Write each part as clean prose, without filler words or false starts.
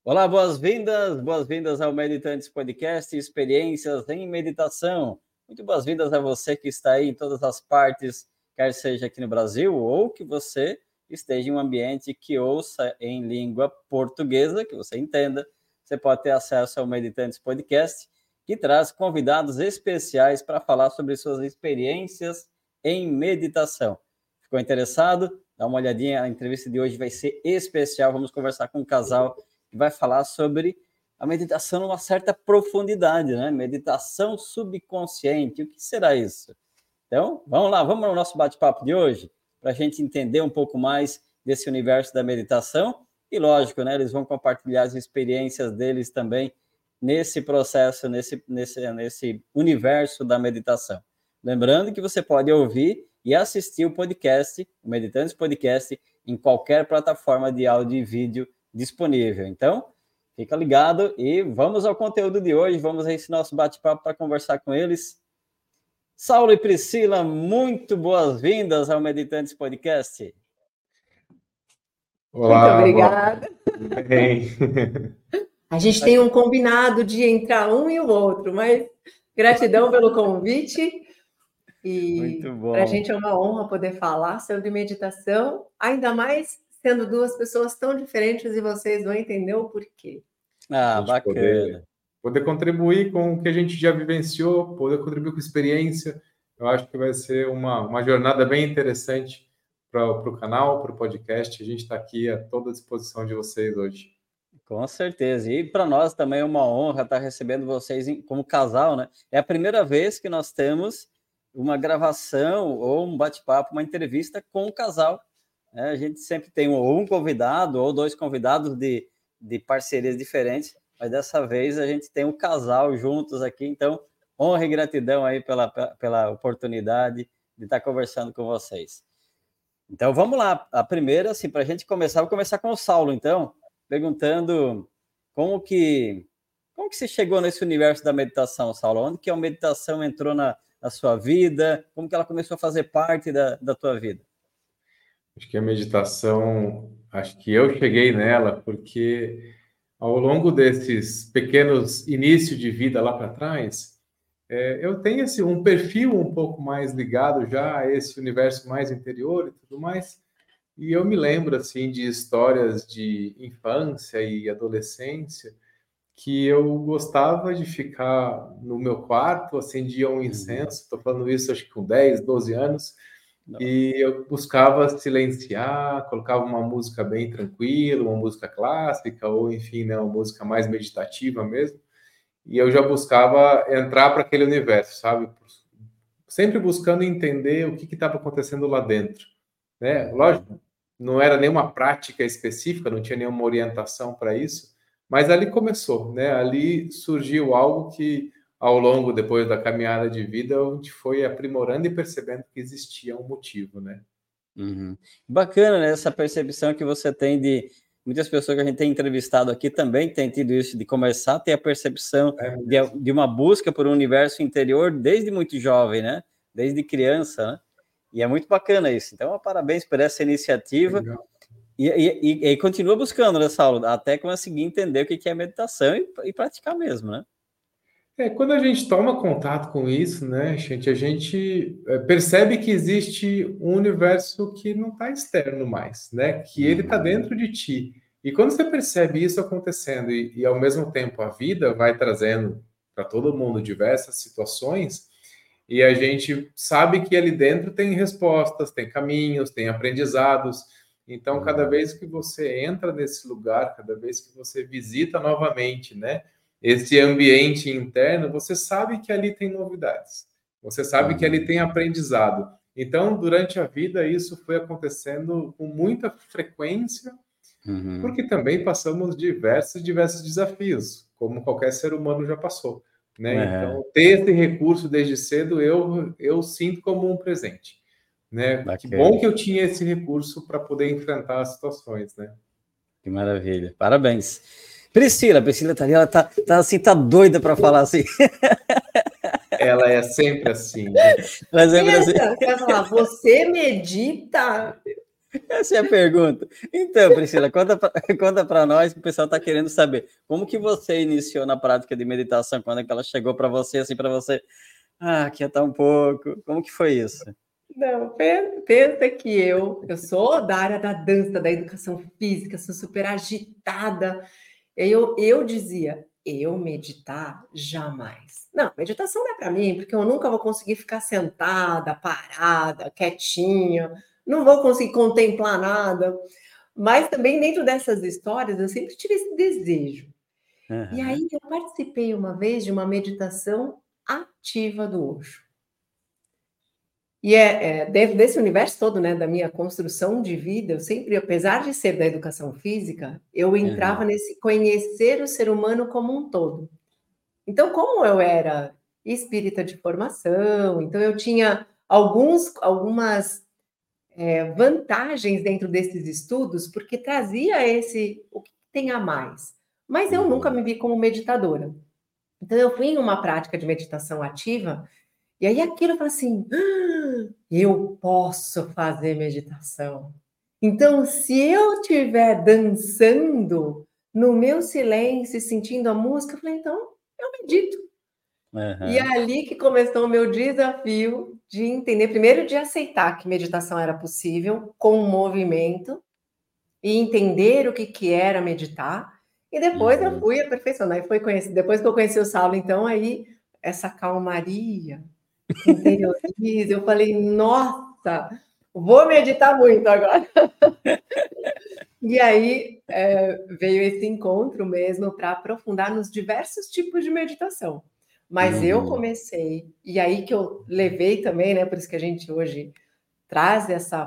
Olá, boas-vindas ao Meditantes Podcast, experiências em meditação. Muito boas-vindas a você que está aí em todas as partes, quer seja aqui no Brasil ou que você esteja em um ambiente que ouça em língua portuguesa, que você entenda. Você pode ter acesso ao Meditantes Podcast, que traz convidados especiais para falar sobre suas experiências em meditação. Ficou interessado? Dá uma olhadinha, a entrevista de hoje vai ser especial. Vamos conversar com um casal que vai falar sobre a meditação numa certa profundidade, né? Meditação subconsciente. O que será isso? Então, vamos lá, vamos ao nosso bate-papo de hoje, para a gente entender um pouco mais desse universo da meditação. E, lógico, né? Eles vão compartilhar as experiências deles também nesse processo, nesse universo da meditação. Lembrando que você pode ouvir e assistir o podcast, o Meditantes Podcast, em qualquer plataforma de áudio e vídeo disponível. Então, fica ligado e vamos ao conteúdo de hoje. Vamos a esse nosso bate-papo para conversar com eles. Saulo e Priscila, muito boas-vindas ao Meditantes Podcast. Olá, muito obrigada. A gente tem um combinado de entrar um e o outro, mas gratidão pelo convite. E para a gente é uma honra poder falar sobre meditação, ainda mais sendo duas pessoas tão diferentes e vocês vão entender o porquê. Ah, bacana. Poder contribuir com o que a gente já vivenciou, poder contribuir com experiência. Eu acho que vai ser uma jornada bem interessante para o canal, para o podcast. A gente está aqui a toda disposição de vocês hoje. Com certeza. E para nós também é uma honra estar recebendo vocês como casal, né? É a primeira vez que nós temos uma gravação ou um bate-papo, uma entrevista com um casal. A gente sempre tem ou um convidado ou dois convidados de parcerias diferentes, mas dessa vez a gente tem um casal juntos aqui, então honra e gratidão aí pela oportunidade de estar conversando com vocês. Então vamos lá, a primeira, assim, para a gente começar, vou começar com o Saulo, então, perguntando como que você chegou nesse universo da meditação, Saulo? Onde que a meditação entrou na sua vida? Como que ela começou a fazer parte da tua vida? Acho que a meditação, acho que eu cheguei nela porque ao longo desses pequenos inícios de vida lá para trás, eu tenho um perfil um pouco mais ligado já a esse universo mais interior e tudo mais, e eu me lembro assim de histórias de infância e adolescência que eu gostava de ficar no meu quarto, acendia um incenso, estou falando isso acho que com 10, 12 anos, e eu buscava silenciar, colocava uma música bem tranquila, uma música clássica, ou enfim, né, uma música mais meditativa mesmo, e eu já buscava entrar para aquele universo, sabe? Sempre buscando entender o que estava acontecendo lá dentro, né? Lógico, não era nenhuma prática específica, não tinha nenhuma orientação para isso, mas ali começou, né? Ali surgiu algo que ao longo, depois da caminhada de vida, a gente foi aprimorando e percebendo que existia um motivo, né? Uhum. Bacana, né? Essa percepção que você tem de... Muitas pessoas que a gente tem entrevistado aqui também têm tido isso, de começar a ter a percepção de uma busca por um universo interior desde muito jovem, né? Desde criança, né? E é muito bacana isso. Então, parabéns por essa iniciativa. E continua buscando, né, Saulo? Até conseguir entender o que é meditação e praticar mesmo, né? Quando a gente toma contato com isso, né, gente, a gente percebe que existe um universo que não está externo mais, né, que ele está dentro de ti. E quando você percebe isso acontecendo e ao mesmo tempo a vida vai trazendo para todo mundo diversas situações, e a gente sabe que ali dentro tem respostas, tem caminhos, tem aprendizados. Então, cada vez que você entra nesse lugar, cada vez que você visita novamente, né, esse ambiente interno, você sabe que ali tem novidades. Você sabe que ali tem aprendizado. Então, durante a vida, isso foi acontecendo com muita frequência, porque também passamos diversos desafios, como qualquer ser humano já passou, né? Então, ter esse recurso desde cedo, eu sinto como um presente, né? Que bom que eu tinha esse recurso para poder enfrentar as situações, né? Que maravilha. Parabéns. Priscila tá ali, ela tá assim, tá doida para falar assim. Ela é sempre assim. Ela é sempre assim. Você medita? Essa é a pergunta. Então, Priscila, conta para nós, que o pessoal está querendo saber. Como que você iniciou na prática de meditação? Quando é que ela chegou para você, assim, para você... quietar um pouco. Como que foi isso? Não, pensa que eu sou da área da dança, da educação física, sou super agitada. Eu dizia, eu meditar jamais. Não, meditação não é para mim, porque eu nunca vou conseguir ficar sentada, parada, quietinha, não vou conseguir contemplar nada. Mas também dentro dessas histórias eu sempre tive esse desejo. Uhum. E aí eu participei uma vez de uma meditação ativa do Osho. E dentro desse universo todo, né, da minha construção de vida, eu sempre, apesar de ser da educação física, eu entrava nesse conhecer o ser humano como um todo. Então, como eu era espírita de formação, então eu tinha algumas vantagens dentro desses estudos, porque trazia o que tem a mais. Mas eu nunca me vi como meditadora. Então, eu fui em uma prática de meditação ativa, e aí aquilo eu falei assim, eu posso fazer meditação. Então, se eu estiver dançando no meu silêncio e sentindo a música, eu falei, então, eu medito. E é ali que começou o meu desafio de entender, primeiro de aceitar que meditação era possível com movimento e entender o que era meditar. E depois eu fui aperfeiçoando. Aí depois que eu conheci o Saulo, então, aí essa calmaria interioriza, eu falei, nossa, vou meditar muito agora. E aí veio esse encontro mesmo para aprofundar nos diversos tipos de meditação. Mas eu comecei, e aí que eu levei também, né? Por isso que a gente hoje traz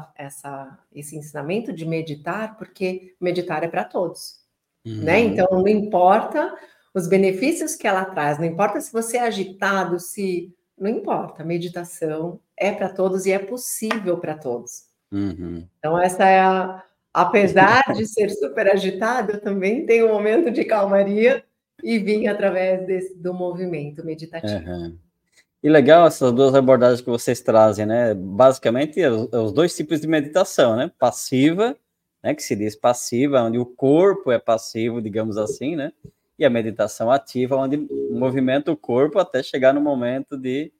esse ensinamento de meditar, porque meditar é para todos, né? Então, não importa os benefícios que ela traz, não importa se você é agitado, não importa, meditação é para todos e é possível para todos. Então, essa é apesar de ser super agitada, eu também tenho um momento de calmaria e vim através do movimento meditativo. E legal essas duas abordagens que vocês trazem, né? Basicamente, os dois tipos de meditação, né? Passiva, né? Que se diz passiva, onde o corpo é passivo, digamos assim, né? E a meditação ativa, onde movimenta o corpo até chegar no momento de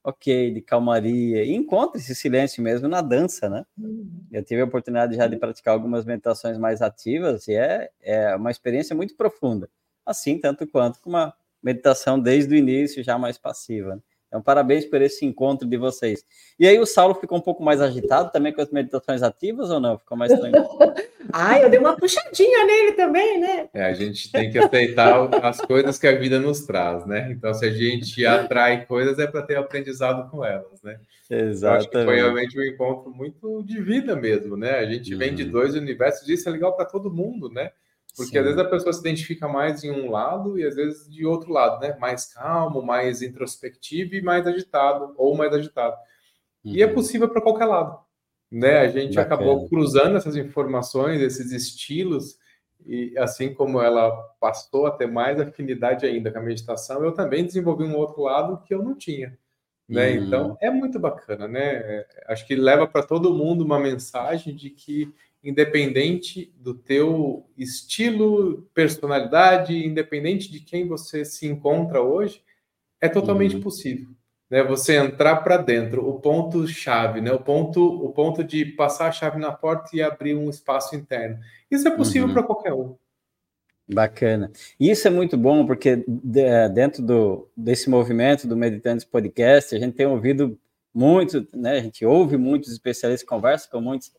calmaria. E encontra esse silêncio mesmo na dança, né? Eu tive a oportunidade já de praticar algumas meditações mais ativas e é uma experiência muito profunda. Assim, tanto quanto com uma meditação desde o início já mais passiva. Então, parabéns por esse encontro de vocês. E aí o Saulo ficou um pouco mais agitado também com as meditações ativas ou não? Ficou mais tranquilo? Eu dei uma puxadinha nele também, né? A gente tem que aceitar as coisas que a vida nos traz, né? Então, se a gente atrai coisas, é para ter aprendizado com elas, né? Exatamente. Eu acho que foi realmente um encontro muito de vida mesmo, né? A gente vem de dois universos, isso é legal para todo mundo, né? Porque às vezes a pessoa se identifica mais em um lado e às vezes de outro lado, né? Mais calmo, mais introspectivo e mais agitado, ou mais agitado. E é possível para qualquer lado, né? A gente acabou cruzando essas informações, esses estilos, e assim como ela passou a ter mais afinidade ainda com a meditação, eu também desenvolvi um outro lado que eu não tinha, né? Então, é muito bacana, né? Acho que leva para todo mundo uma mensagem de que, independente do teu estilo, personalidade, independente de quem você se encontra hoje, é totalmente possível, né? Você entrar para dentro, o ponto chave, né? O ponto de passar a chave na porta e abrir um espaço interno. Isso é possível para qualquer um. Bacana. E isso é muito bom, porque dentro desse movimento do Meditantes Podcast, a gente tem ouvido muito, né? A gente ouve muitos especialistas, conversa com muitos,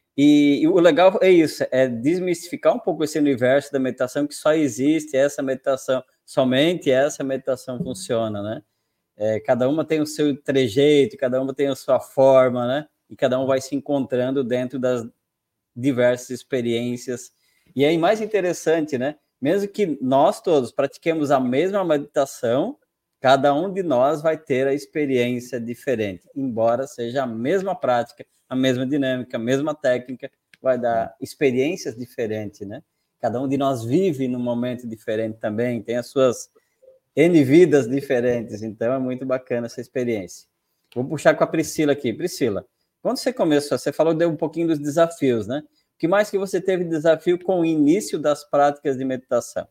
e o legal é isso, é desmistificar um pouco esse universo da meditação, que só existe essa meditação, somente essa meditação funciona, né? Cada uma tem o seu trejeito, cada uma tem a sua forma, né? E cada um vai se encontrando dentro das diversas experiências. E aí, mais interessante, né? Mesmo que nós todos pratiquemos a mesma meditação, cada um de nós vai ter a experiência diferente, embora seja a mesma prática, a mesma dinâmica, a mesma técnica, vai dar experiências diferentes, né? Cada um de nós vive num momento diferente também, tem as suas N vidas diferentes, então é muito bacana essa experiência. Vou puxar com a Priscila aqui. Priscila, Quando você começou, você falou deu um pouquinho dos desafios, né? O que mais que você teve de desafio com o início das práticas de meditação?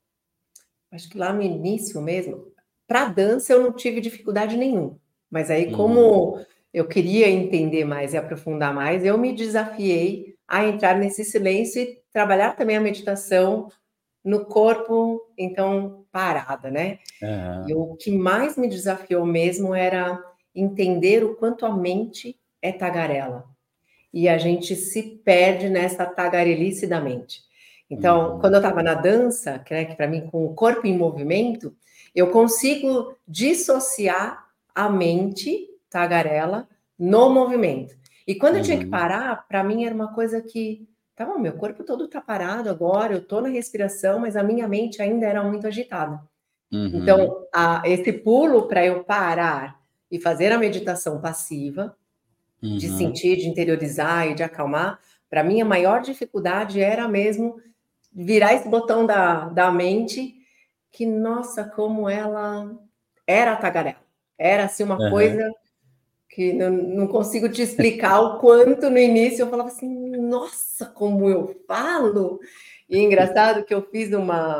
Acho que lá no início mesmo, para dança eu não tive dificuldade nenhuma. Mas aí, como eu queria entender mais e aprofundar mais, eu me desafiei a entrar nesse silêncio e trabalhar também a meditação no corpo, então, parada, né? E o que mais me desafiou mesmo era entender o quanto a mente é tagarela. E a gente se perde nessa tagarelice da mente. Então, quando eu estava na dança, que para mim, com o corpo em movimento, eu consigo dissociar a mente tagarela no movimento. E quando eu tinha que parar, para mim era uma coisa que, tá bom, meu corpo todo está parado agora, eu estou na respiração, mas a minha mente ainda era muito agitada. Então, esse pulo para eu parar e fazer a meditação passiva, de sentir, de interiorizar e de acalmar, para mim a maior dificuldade era mesmo virar esse botão da mente, que, nossa, como ela era tagarela. Era, assim, uma coisa que não consigo te explicar o quanto no início eu falava assim, nossa, como eu falo! E engraçado que eu fiz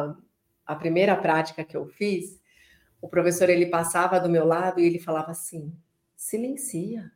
a primeira prática que eu fiz, o professor, ele passava do meu lado e ele falava assim, silencia.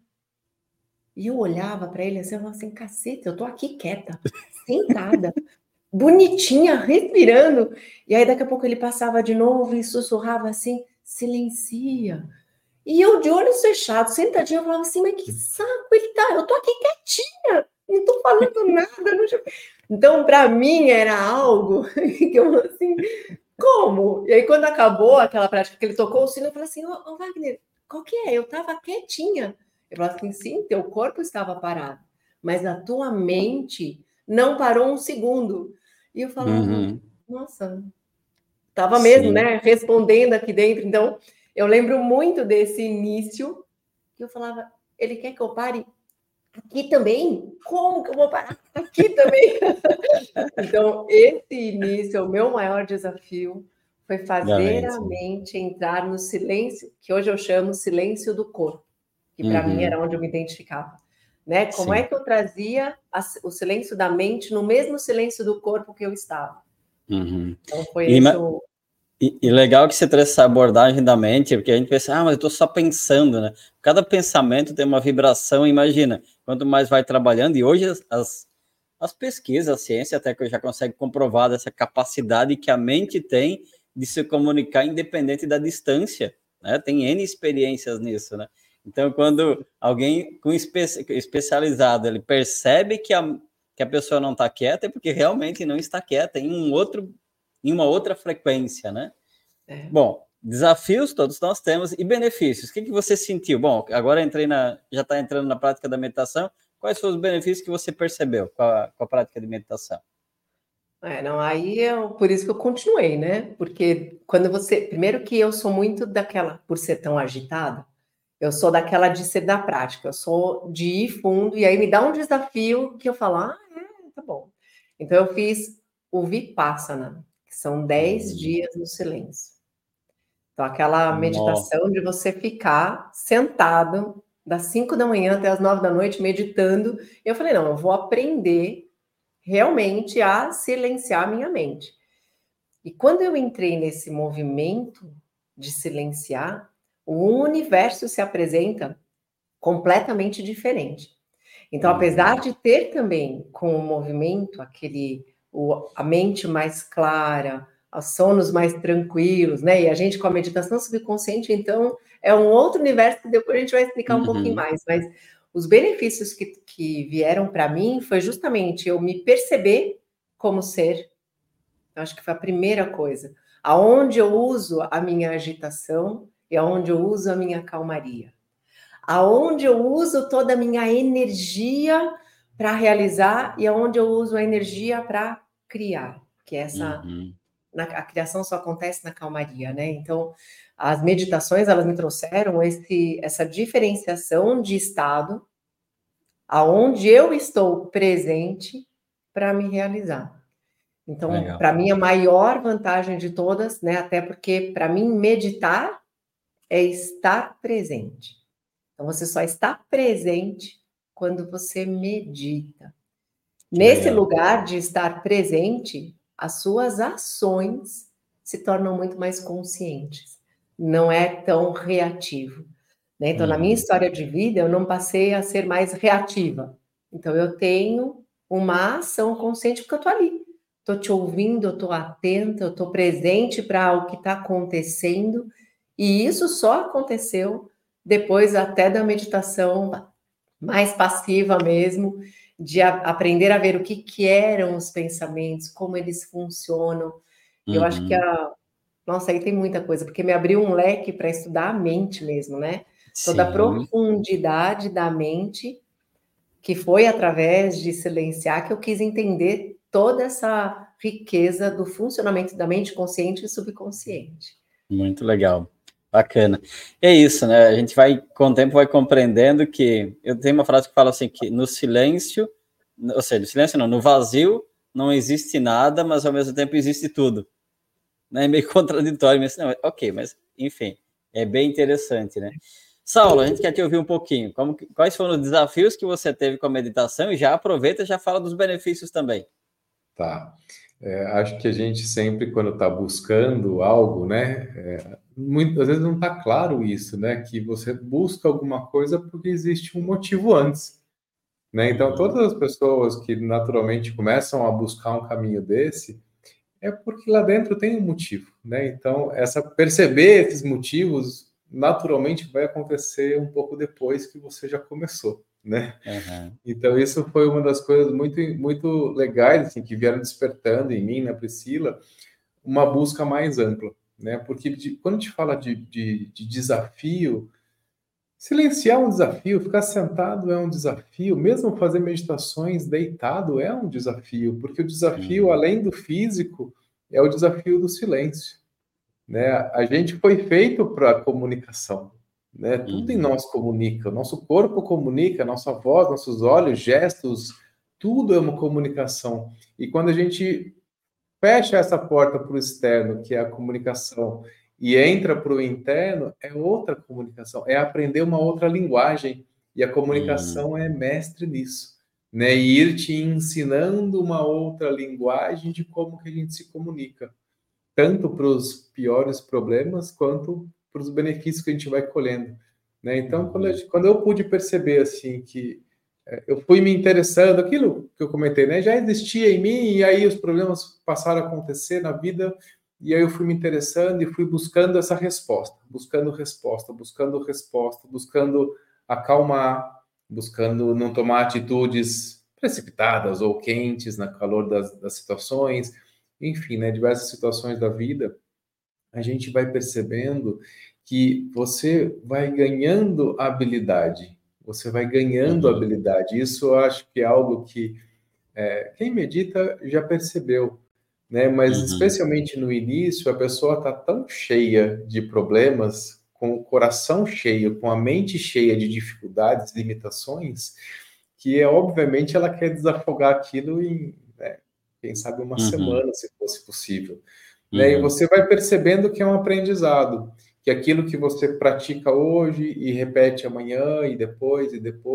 E eu olhava para ele assim, eu falava assim, caceta, eu tô aqui quieta, sentada, bonitinha, respirando. E aí daqui a pouco ele passava de novo e sussurrava assim, silencia. E eu de olhos fechados, sentadinha, eu falava assim, mas que saco ele tá, eu tô aqui quietinha, não tô falando nada. Não... Então, para mim, era algo que eu assim, como? E aí quando acabou aquela prática que ele tocou o sino, eu falei assim, ô Wagner, qual que é? Eu tava quietinha. Eu falei assim, sim, teu corpo estava parado, mas a tua mente não parou um segundo. E eu falava, nossa, estava mesmo, né, respondendo aqui dentro. Então, eu lembro muito desse início, que eu falava, ele quer que eu pare aqui também? Como que eu vou parar aqui também? Então, esse início, o meu maior desafio foi fazer a mente entrar no silêncio, que hoje eu chamo silêncio do corpo, que para mim era onde eu me identificava. Né? Como é que eu trazia o silêncio da mente no mesmo silêncio do corpo que eu estava? Então, foi esse o... E legal que você trouxe essa abordagem da mente, porque a gente pensa, mas eu estou só pensando, né? Cada pensamento tem uma vibração, imagina, quanto mais vai trabalhando, e hoje as pesquisas, a ciência até que já consegue comprovar dessa capacidade que a mente tem de se comunicar independente da distância, né? Tem N experiências nisso, né? Então, quando alguém com especializado, ele percebe que a pessoa não está quieta, é porque realmente não está quieta em uma outra frequência, né? Bom, desafios todos nós temos e benefícios. O que você sentiu? Bom, agora já está entrando na prática da meditação. Quais foram os benefícios que você percebeu com a prática de meditação? Por isso que eu continuei, né? Porque primeiro que eu sou muito daquela, por ser tão agitada, eu sou daquela de ser da prática, eu sou de ir fundo, e aí me dá um desafio que eu falo, tá bom. Então, eu fiz o Vipassana, que são 10 dias no silêncio. Então, aquela meditação de você ficar sentado das 5 da manhã até as 9 da noite, meditando. E eu falei, não, eu vou aprender realmente a silenciar a minha mente. E quando eu entrei nesse movimento de silenciar, o universo se apresenta completamente diferente. Então, apesar de ter também com o movimento a mente mais clara, os sonos mais tranquilos, né? E a gente com a meditação subconsciente, então, é um outro universo que depois a gente vai explicar um pouquinho mais. Mas os benefícios que vieram para mim foi justamente eu me perceber como ser. Eu acho que foi a primeira coisa. Aonde eu uso a minha agitação e aonde eu uso a minha calmaria. Aonde eu uso toda a minha energia para realizar e aonde eu uso a energia para criar. Que a criação só acontece na calmaria, né? Então, as meditações, elas me trouxeram essa diferenciação de estado aonde eu estou presente para me realizar. Então, para mim, a maior vantagem de todas, né? Até porque, para mim, meditar é estar presente. Então, você só está presente quando você medita. Nesse lugar de estar presente, as suas ações se tornam muito mais conscientes. Não é tão reativo, né? Então, na minha história de vida, eu não passei a ser mais reativa. Então, eu tenho uma ação consciente porque eu estou ali. Estou te ouvindo, eu estou atenta, eu estou presente para o que está acontecendo. E isso só aconteceu depois até da meditação mais passiva mesmo, de aprender a ver o que eram os pensamentos, como eles funcionam. Eu acho que nossa, aí tem muita coisa, porque me abriu um leque para estudar a mente mesmo, né? Toda a profundidade da mente, que foi através de silenciar que eu quis entender toda essa riqueza do funcionamento da mente consciente e subconsciente. Muito legal. Bacana. É isso, né? A gente vai, com o tempo, vai compreendendo que... Eu tenho uma frase que fala assim, que no silêncio, ou seja, no silêncio não, no vazio não existe nada, mas ao mesmo tempo existe tudo. Né? É meio contraditório, mas não, ok, mas enfim, é bem interessante, né? Saulo, a gente quer te ouvir um pouquinho. Quais foram os desafios que você teve com a meditação? E já aproveita e já fala dos benefícios também. Tá. Acho que a gente sempre, quando está buscando algo, né? Muitas vezes não está claro isso, né? Que você busca alguma coisa porque existe um motivo antes, né? Então, todas as pessoas que naturalmente começam a buscar um caminho desse, é porque lá dentro tem um motivo, né? Então, perceber esses motivos naturalmente vai acontecer um pouco depois que você já começou, né? Então, isso foi uma das coisas muito, muito legais, assim, que vieram despertando em mim, na Priscila, uma busca mais ampla, né? Porque quando a gente fala de desafio, silenciar é um desafio, ficar sentado é um desafio, mesmo fazer meditações deitado é um desafio, porque o desafio, além do físico, é o desafio do silêncio, né? A gente foi feito para comunicação, né? Tudo em nós comunica, o nosso corpo comunica, nossa voz, nossos olhos, gestos, tudo é uma comunicação. E quando a gente fecha essa porta para o externo, que é a comunicação, e entra para o interno, é outra comunicação, é aprender uma outra linguagem, e a comunicação é mestre nisso, né? E ir te ensinando uma outra linguagem de como que a gente se comunica, tanto para os piores problemas, quanto para os benefícios que a gente vai colhendo, né? Então, quando eu pude perceber, assim, que eu fui me interessando, aquilo que eu comentei, né? Já existia em mim, e aí os problemas passaram a acontecer na vida, e aí eu fui me interessando e fui buscando essa resposta, buscando acalmar, buscando não tomar atitudes precipitadas ou quentes no calor das situações, enfim, né? Diversas situações da vida, a gente vai percebendo que você vai ganhando habilidade. Você vai ganhando habilidade. Isso eu acho que é algo que quem medita já percebeu, né? Mas especialmente no início, a pessoa está tão cheia de problemas, com o coração cheio, com a mente cheia de dificuldades, limitações, que obviamente ela quer desafogar aquilo em, né, quem sabe uma semana, se fosse possível. Né? E você vai percebendo que é um aprendizado, que aquilo que você pratica hoje e repete amanhã, e depois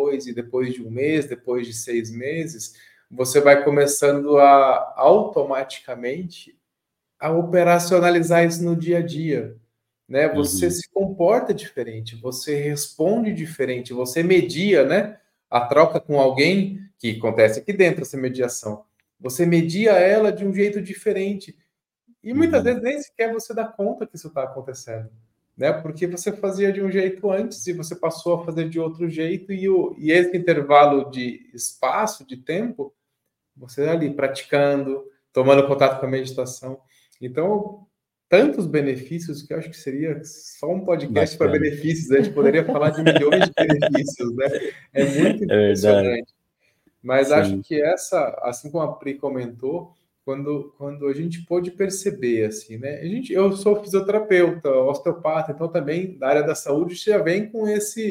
de um mês, depois de 6 meses, você vai começando a automaticamente a operacionalizar isso no dia a dia, né? Você se comporta diferente, você responde diferente, você media, né? A troca com alguém, que acontece aqui dentro, essa mediação, você media ela de um jeito diferente. E muitas vezes nem sequer você dá conta que isso está acontecendo, né? Porque você fazia de um jeito antes e você passou a fazer de outro jeito, e esse intervalo de espaço, de tempo, você ali praticando, tomando contato com a meditação. Então, tantos benefícios que eu acho que seria só um podcast para benefícios, a gente poderia falar de milhões de benefícios, né? É muito impressionante. Mas acho que assim como a Pri comentou, quando a gente pôde perceber, assim, né? Eu sou fisioterapeuta, osteopata, então também da área da saúde já vem com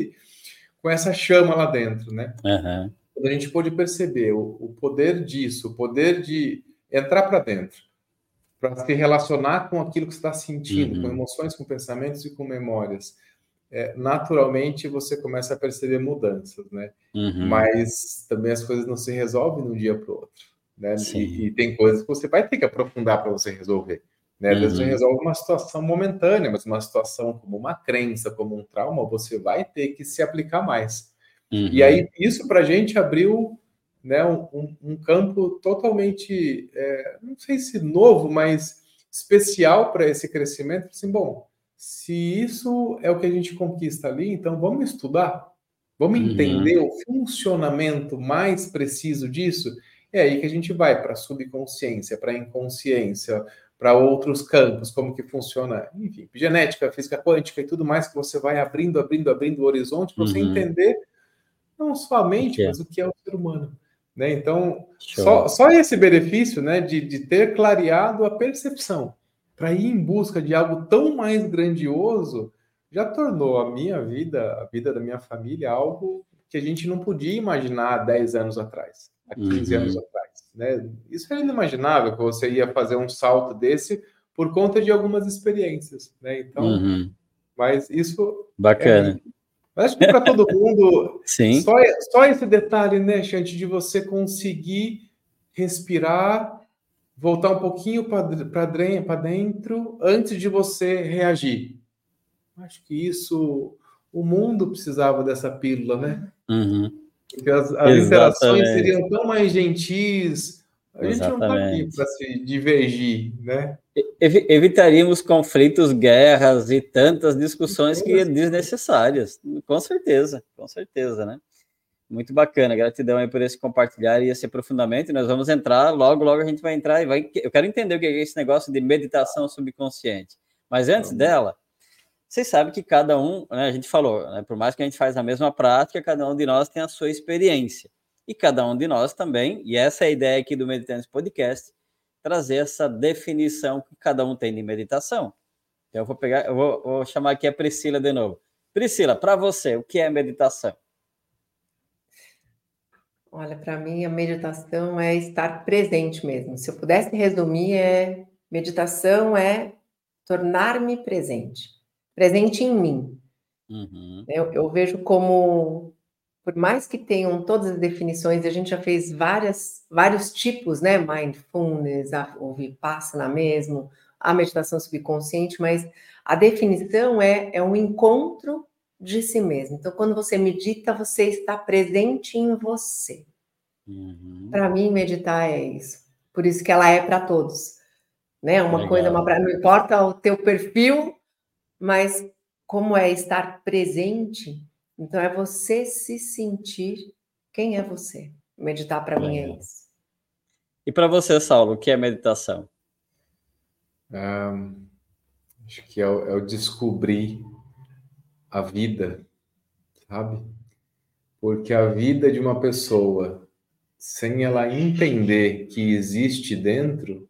essa chama lá dentro, né? Quando a gente pôde perceber o poder disso, o poder de entrar para dentro, para se relacionar com aquilo que você está sentindo, com emoções, com pensamentos e com memórias, naturalmente você começa a perceber mudanças, né? Mas também as coisas não se resolvem de um dia para o outro, né? E tem coisas que você vai ter que aprofundar para você resolver, né? Às vezes você resolve uma situação momentânea, mas uma situação como uma crença, como um trauma, você vai ter que se aplicar mais. E aí, isso para a gente abriu, né, um campo totalmente, não sei se novo, mas especial para esse crescimento. Assim, bom, se isso é o que a gente conquista ali, então vamos estudar, vamos entender o funcionamento mais preciso disso. É aí que a gente vai para a subconsciência, para a inconsciência, para outros campos, como que funciona, enfim, genética, física quântica e tudo mais, que você vai abrindo o horizonte para você entender não só a mente, mas o que é o ser humano, né? Então, só esse benefício, né, de ter clareado a percepção para ir em busca de algo tão mais grandioso, já tornou a minha vida, a vida da minha família, algo que a gente não podia imaginar há 10 anos atrás, há 15 anos atrás, né? Isso era inimaginável que você ia fazer um salto desse por conta de algumas experiências, né? Então, mas isso bacana. Acho que para todo mundo, Sim. Só esse detalhe, né, Xande, de você conseguir respirar, voltar um pouquinho para dentro antes de você reagir. Acho que isso, o mundo precisava dessa pílula, né? Porque as interações seriam tão mais gentis. A gente não está aqui para se divergir, né? Evitaríamos conflitos, guerras e tantas discussões que desnecessárias. Com certeza, né? Muito bacana, gratidão aí por esse compartilhar e esse aprofundamento. Nós vamos entrar, logo a gente vai entrar eu quero entender o que é esse negócio de meditação subconsciente. Mas antes dela, vocês sabem que cada um, né, a gente falou, né, por mais que a gente faz a mesma prática, cada um de nós tem a sua experiência. E cada um de nós também, e essa é a ideia aqui do Meditantes Podcast, trazer essa definição que cada um tem de meditação. Então eu vou chamar aqui a Priscila de novo. Priscila, para você, o que é meditação? Olha, para mim a meditação é estar presente mesmo. Se eu pudesse resumir, meditação é tornar-me presente em mim. Eu vejo como, por mais que tenham todas as definições, a gente já fez vários tipos, né? Mindfulness, o Vipassana mesmo, a meditação subconsciente, mas a definição é um encontro de si mesmo. Então, quando você medita, você está presente em você. Para mim, meditar é isso. Por isso que ela é para todos. Né? Uma coisa, não importa o teu perfil, mas como é estar presente, então é você se sentir quem é você. Meditar para mim é isso. E para você, Saulo, o que é meditação? Acho que é o descobrir a vida, sabe? Porque a vida de uma pessoa, sem ela entender que existe dentro,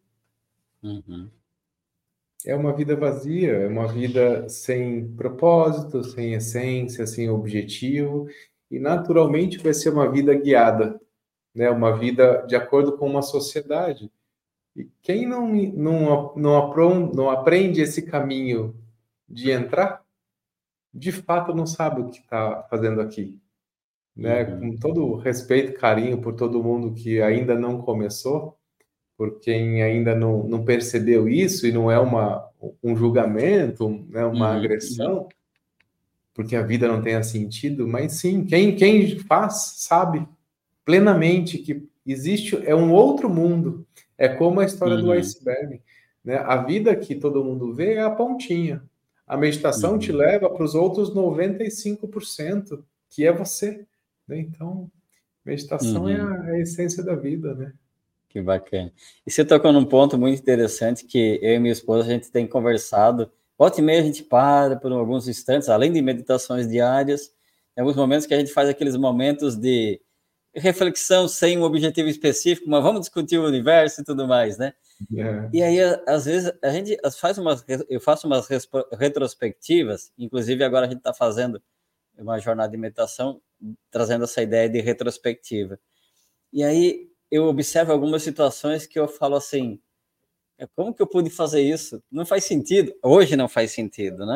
é uma vida vazia, é uma vida sem propósito, sem essência, sem objetivo, e naturalmente vai ser uma vida guiada, né? Uma vida de acordo com uma sociedade. E quem não aprende esse caminho de entrar, de fato não sabe o que está fazendo aqui, né? Com todo respeito e carinho por todo mundo que ainda não começou, por quem ainda não percebeu isso, e não é um julgamento, né? Uma agressão, porque a vida não tenha sentido, mas sim, quem faz sabe plenamente que existe, é um outro mundo. É como a história do iceberg, né? A vida que todo mundo vê é a pontinha. A meditação te leva para os outros 95%, que é você, né? Então, meditação é a essência da vida, né? Que bacana. E você tocou num ponto muito interessante que eu e minha esposa, a gente tem conversado. Volta e meia a gente para por alguns instantes, além de meditações diárias, em alguns momentos que a gente faz aqueles momentos de reflexão sem um objetivo específico, mas vamos discutir o universo e tudo mais, né? E aí, às vezes, eu faço umas retrospectivas, inclusive agora a gente está fazendo uma jornada de meditação, trazendo essa ideia de retrospectiva. E aí, eu observo algumas situações que eu falo assim, como que eu pude fazer isso? Não faz sentido. Hoje não faz sentido, né?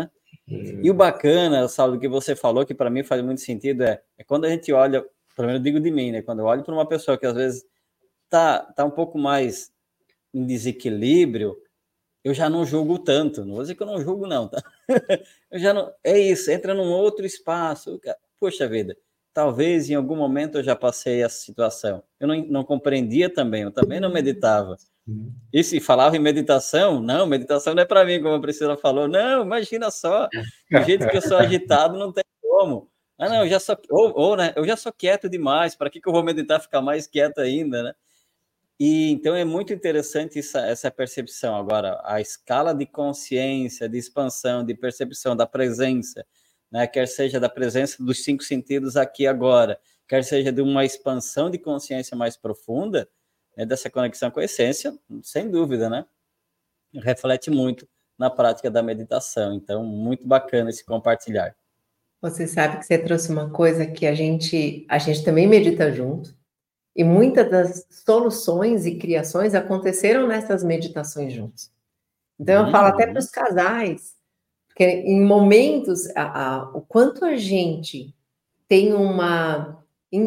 E o bacana, Saulo, que você falou, que para mim faz muito sentido, é quando a gente olha, pelo menos eu digo de mim, né? Quando eu olho para uma pessoa que às vezes tá um pouco mais em desequilíbrio, eu já não julgo tanto. Não vou dizer que eu não julgo, não, tá? Eu já não. É isso, entra num outro espaço. Poxa vida, talvez em algum momento eu já passei essa situação. Eu não compreendia também, eu também não meditava. E se falava em meditação, não, meditação não é para mim, como a Priscila falou. Não, imagina só, do jeito que eu sou agitado, não tem como. Ah, não, eu já sou, né, eu já sou quieto demais, para que eu vou meditar, ficar mais quieto ainda, né? E então é muito interessante essa percepção. Agora, a escala de consciência, de expansão, de percepção da presença, né? Quer seja da presença dos 5 sentidos aqui agora, quer seja de uma expansão de consciência mais profunda, né? Dessa conexão com a essência, sem dúvida, né? Reflete muito na prática da meditação. Então, muito bacana esse compartilhar. Você sabe que você trouxe uma coisa que a gente também medita junto. E muitas das soluções e criações aconteceram nessas meditações juntos. Então, eu falo até para os casais, porque em momentos, o quanto a gente tem uma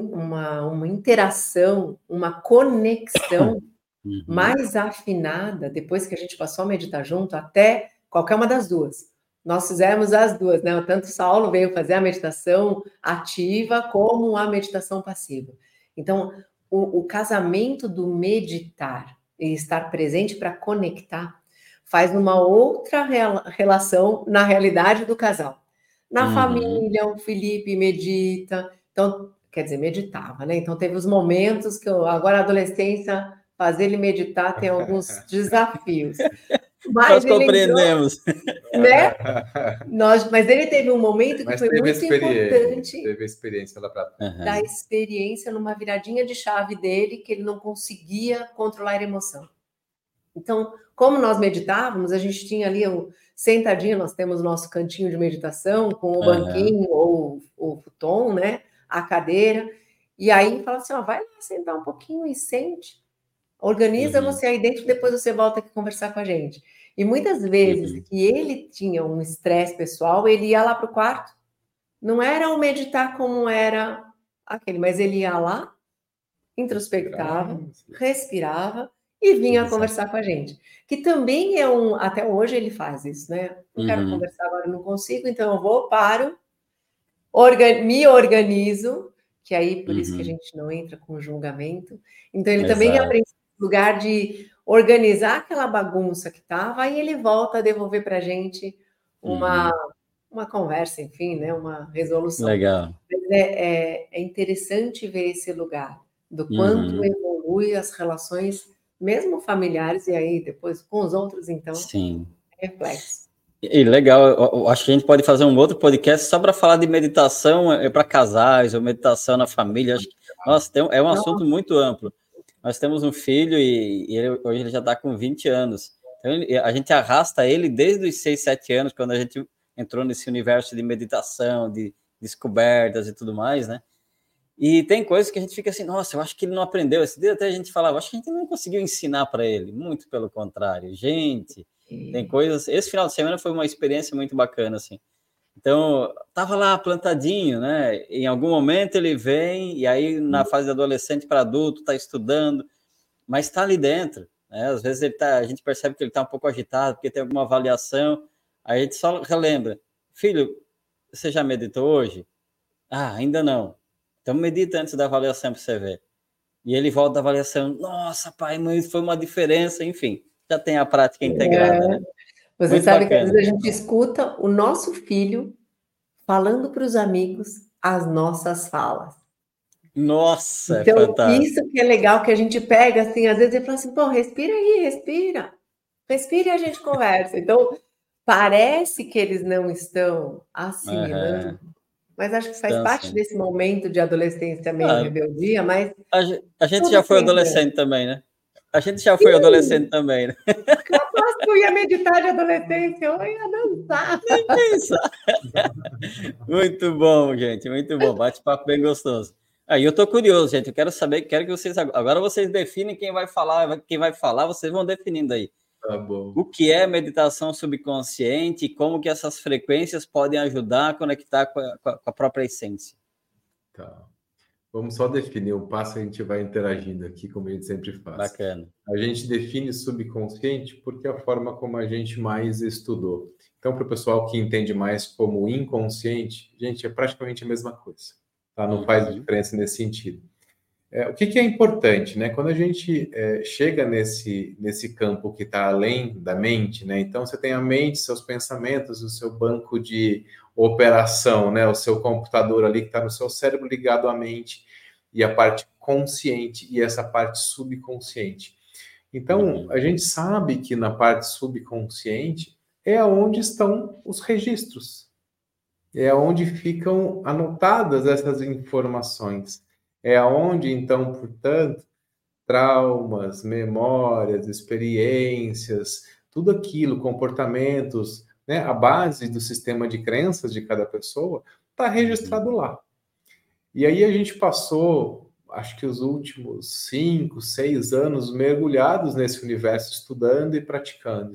interação, uma conexão mais afinada, depois que a gente passou a meditar junto, até qualquer uma das duas. Nós fizemos as duas, né? Tanto Saulo veio fazer a meditação ativa, como a meditação passiva. Então, o casamento do meditar e estar presente para conectar faz uma outra relação na realidade do casal. Na família, o Felipe medita, então, quer dizer, meditava, né? Então, teve os momentos que agora a adolescência, fazer ele meditar tem alguns desafios. Mas nós compreendemos. Né? Mas ele teve um momento que foi muito importante. Teve a experiência lá para trás. Da experiência numa viradinha de chave dele, que ele não conseguia controlar a emoção. Então, como nós meditávamos, a gente tinha ali sentadinho, nós temos o nosso cantinho de meditação, com o banquinho ou o futon, né? A cadeira. E aí fala assim, vai lá sentar um pouquinho e sente. Organiza você aí dentro, depois você volta aqui conversar com a gente. E muitas vezes que ele tinha um estresse pessoal, ele ia lá para o quarto. Não era o meditar como era aquele, mas ele ia lá, introspectava, respirava e vinha conversar com a gente. Que também é até hoje ele faz isso, né? Não quero conversar agora, não consigo, então eu vou, paro, me organizo, que aí por isso que a gente não entra com julgamento. Então ele também aprende lugar de organizar aquela bagunça que estava, aí ele volta a devolver para a gente uma conversa, enfim, né? Uma resolução. Legal. É interessante ver esse lugar, do quanto evolui as relações, mesmo familiares, e aí depois com os outros, então, sim, reflexo. E legal, eu acho que a gente pode fazer um outro podcast só para falar de meditação para casais, ou meditação na família. Acho que, nossa, é um assunto muito amplo. Nós temos um filho e hoje ele já está com 20 anos. Então, a gente arrasta ele desde os 6, 7 anos, quando a gente entrou nesse universo de meditação, de descobertas e tudo mais, né? E tem coisas que a gente fica assim, nossa, eu acho que ele não aprendeu. Esse dia até a gente falava, acho que a gente não conseguiu ensinar para ele. Muito pelo contrário. Gente, tem coisas... Esse final de semana foi uma experiência muito bacana, assim. Então, estava lá plantadinho, né? Em algum momento ele vem, e aí na fase de adolescente para adulto, está estudando, mas está ali dentro, né? Às vezes a gente percebe que ele está um pouco agitado, porque tem alguma avaliação, aí a gente só relembra, filho, você já meditou hoje? Ah, ainda não. Então medita antes da avaliação para você ver. E ele volta da avaliação, nossa, pai, mas foi uma diferença, enfim, já tem a prática integrada, né? Você muito sabe bacana. Que às vezes a gente escuta o nosso filho falando para os amigos as nossas falas. Nossa, então, é fantástico. Isso que é legal, que a gente pega, assim, às vezes ele fala assim, pô, respira aí, respira. Respira e a gente conversa. Então, parece que eles não estão assimilando, mas acho que faz parte desse momento de adolescência meio rebeldia, mas... A gente já foi adolescente também, né? A gente já foi adolescente também, né? Capaz que eu ia meditar de adolescência, eu ia dançar. Nem pensar. Muito bom, gente, muito bom. Bate-papo bem gostoso. Aí eu tô curioso, gente. Eu quero saber, quero que vocês agora vocês definem quem vai falar, vocês vão definindo aí. Tá bom. O que é meditação subconsciente e como que essas frequências podem ajudar a conectar com a própria essência. Tá. Vamos só definir um passo, a gente vai interagindo aqui, como a gente sempre faz. Bacana. A gente define subconsciente porque é a forma como a gente mais estudou. Então, para o pessoal que entende mais como inconsciente, gente, é praticamente a mesma coisa. Tá? Não faz diferença nesse sentido. O que é importante, né? Quando a gente chega nesse campo que está além da mente, né? Então, você tem a mente, seus pensamentos, o seu banco de operação, né? O seu computador ali que está no seu cérebro ligado à mente e a parte consciente e essa parte subconsciente. Então, a gente sabe que na parte subconsciente é onde estão os registros, é onde ficam anotadas essas informações. É onde, então, portanto, traumas, memórias, experiências, tudo aquilo, comportamentos, né, a base do sistema de crenças de cada pessoa está registrado lá. E aí a gente passou, acho que os últimos 5, 6 anos mergulhados nesse universo, estudando e praticando,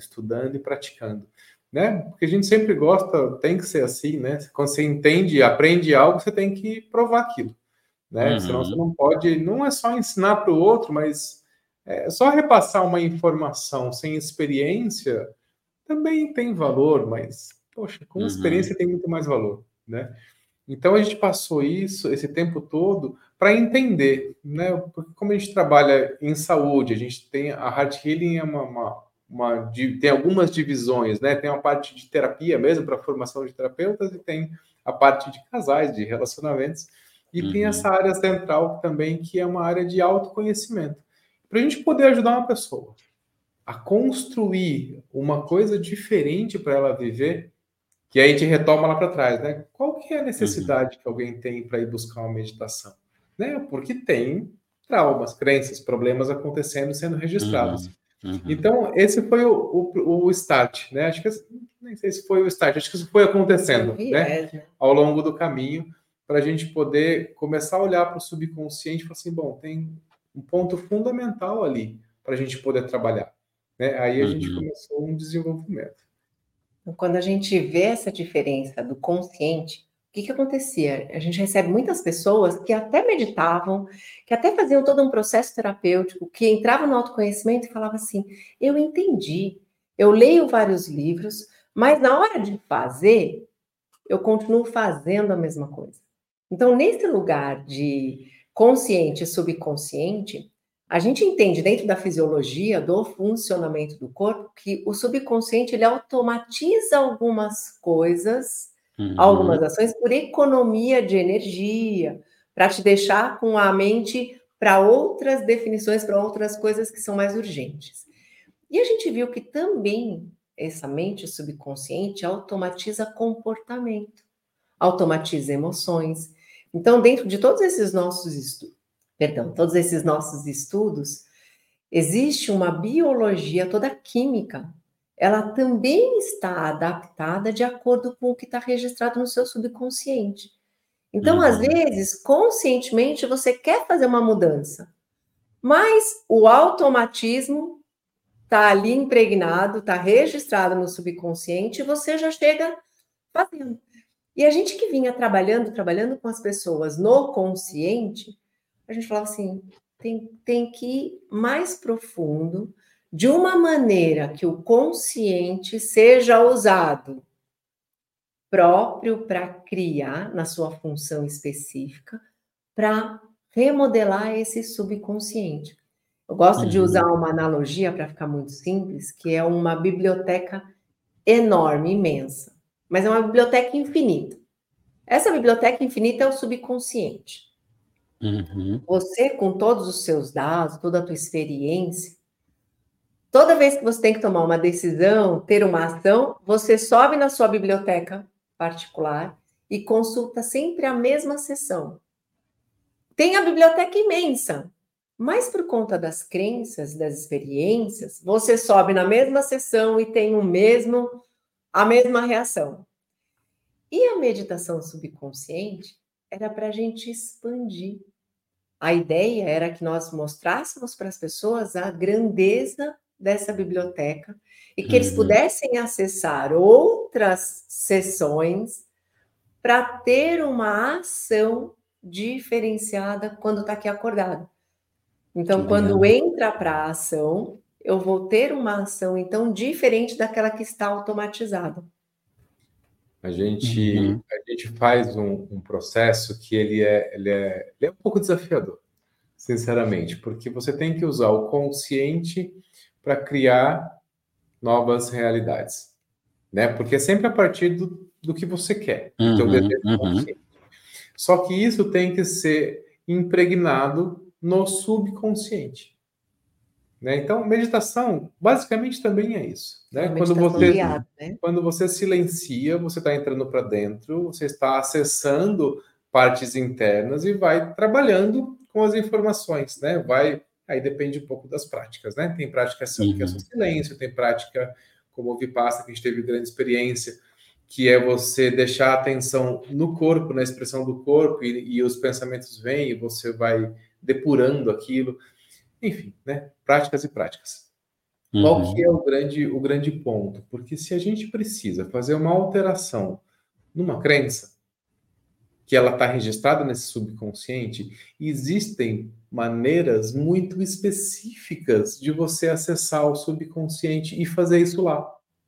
né? Porque a gente sempre gosta, tem que ser assim, né? Quando você entende, aprende algo, você tem que provar aquilo. Né? Senão você não pode, não é só ensinar para o outro, mas só repassar uma informação sem experiência também tem valor, mas, poxa, com experiência tem muito mais valor, né? Então a gente passou esse tempo todo para entender, né? Porque como a gente trabalha em saúde, a gente tem a Heart Healing tem algumas divisões, né? Tem uma parte de terapia mesmo para formação de terapeutas e tem a parte de casais, de relacionamentos. E tem essa área central também, que é uma área de autoconhecimento. Para a gente poder ajudar uma pessoa a construir uma coisa diferente para ela viver, que aí a gente retoma lá para trás, né? Qual que é a necessidade que alguém tem para ir buscar uma meditação? Né? Porque tem traumas, crenças, problemas acontecendo, sendo registrados. Então, esse foi o start, né? Acho que nem sei se foi o start, acho que isso foi acontecendo, né? Ao longo do caminho, para a gente poder começar a olhar para o subconsciente e falar assim, bom, tem um ponto fundamental ali para a gente poder trabalhar. Né? Aí a gente começou um desenvolvimento. Quando a gente vê essa diferença do consciente, o que acontecia? A gente recebe muitas pessoas que até meditavam, que até faziam todo um processo terapêutico, que entravam no autoconhecimento e falavam assim, eu entendi, eu leio vários livros, mas na hora de fazer, eu continuo fazendo a mesma coisa. Então, nesse lugar de consciente e subconsciente, a gente entende dentro da fisiologia, do funcionamento do corpo, que o subconsciente ele automatiza algumas coisas, algumas ações, por economia de energia, para te deixar com a mente para outras definições, para outras coisas que são mais urgentes. E a gente viu que também essa mente subconsciente automatiza comportamento, automatiza emoções. Então, dentro de todos esses nossos estudos, existe uma biologia toda química. Ela também está adaptada de acordo com o que está registrado no seu subconsciente. Então, às vezes, conscientemente, você quer fazer uma mudança, mas o automatismo está ali impregnado, está registrado no subconsciente e você já chega fazendo. E a gente que vinha trabalhando com as pessoas no consciente, a gente falava assim, tem que ir mais profundo, de uma maneira que o consciente seja usado próprio para criar na sua função específica, para remodelar esse subconsciente. Eu gosto de usar uma analogia para ficar muito simples, que é uma biblioteca enorme, imensa, mas é uma biblioteca infinita. Essa biblioteca infinita é o subconsciente. Você, com todos os seus dados, toda a tua experiência, toda vez que você tem que tomar uma decisão, ter uma ação, você sobe na sua biblioteca particular e consulta sempre a mesma seção. Tem a biblioteca imensa, mas por conta das crenças, das experiências, você sobe na mesma seção e tem a mesma reação. E a meditação subconsciente era para a gente expandir. A ideia era que nós mostrássemos para as pessoas a grandeza dessa biblioteca e que eles pudessem acessar outras sessões para ter uma ação diferenciada quando está aqui acordado. Então, quando entra para a ação, eu vou ter uma ação, então, diferente daquela que está automatizada. A gente faz um processo que ele é um pouco desafiador, sinceramente, porque você tem que usar o consciente para criar novas realidades, né? Porque é sempre a partir do que você quer, do teu desejo consciente. Só que isso tem que ser impregnado no subconsciente, né? Então, meditação, basicamente, também é isso, né? Quando você silencia, você está entrando para dentro, você está acessando partes internas e vai trabalhando com as informações, né? Aí depende um pouco das práticas, né? Tem prática que é só silêncio, tem prática como o Vipassana, que a gente teve grande experiência, que é você deixar a atenção no corpo, na expressão do corpo, e os pensamentos vêm e você vai depurando aquilo. Enfim, né? Práticas e práticas. Qual que é o grande ponto? Porque se a gente precisa fazer uma alteração numa crença, que ela está registrada nesse subconsciente, existem maneiras muito específicas de você acessar o subconsciente e fazer isso lá.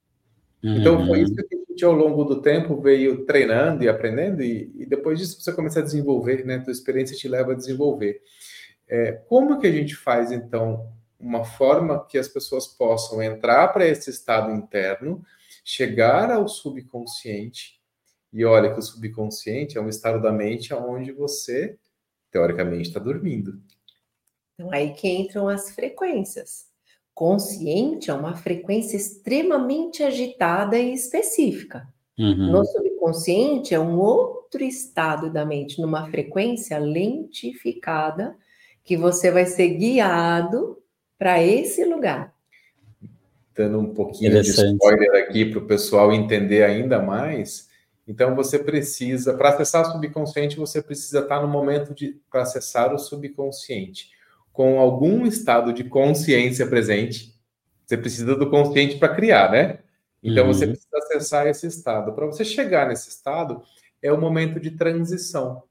Então, foi isso que a gente, ao longo do tempo, veio treinando e aprendendo, e depois disso você começa a desenvolver, né? Tua experiência te leva a desenvolver. Como que a gente faz, então, uma forma que as pessoas possam entrar para esse estado interno, chegar ao subconsciente, e olha que o subconsciente é um estado da mente onde você, teoricamente, está dormindo. Então, aí que entram as frequências. Consciente é uma frequência extremamente agitada e específica. No subconsciente é um outro estado da mente, numa frequência lentificada, que você vai ser guiado para esse lugar. Dando um pouquinho de spoiler aqui para o pessoal entender ainda mais. Então, você precisa, para acessar o subconsciente, você precisa estar no momento para acessar o subconsciente, com algum estado de consciência presente. Você precisa do consciente para criar, né? Então, você precisa acessar esse estado. Para você chegar nesse estado, é o momento de transição,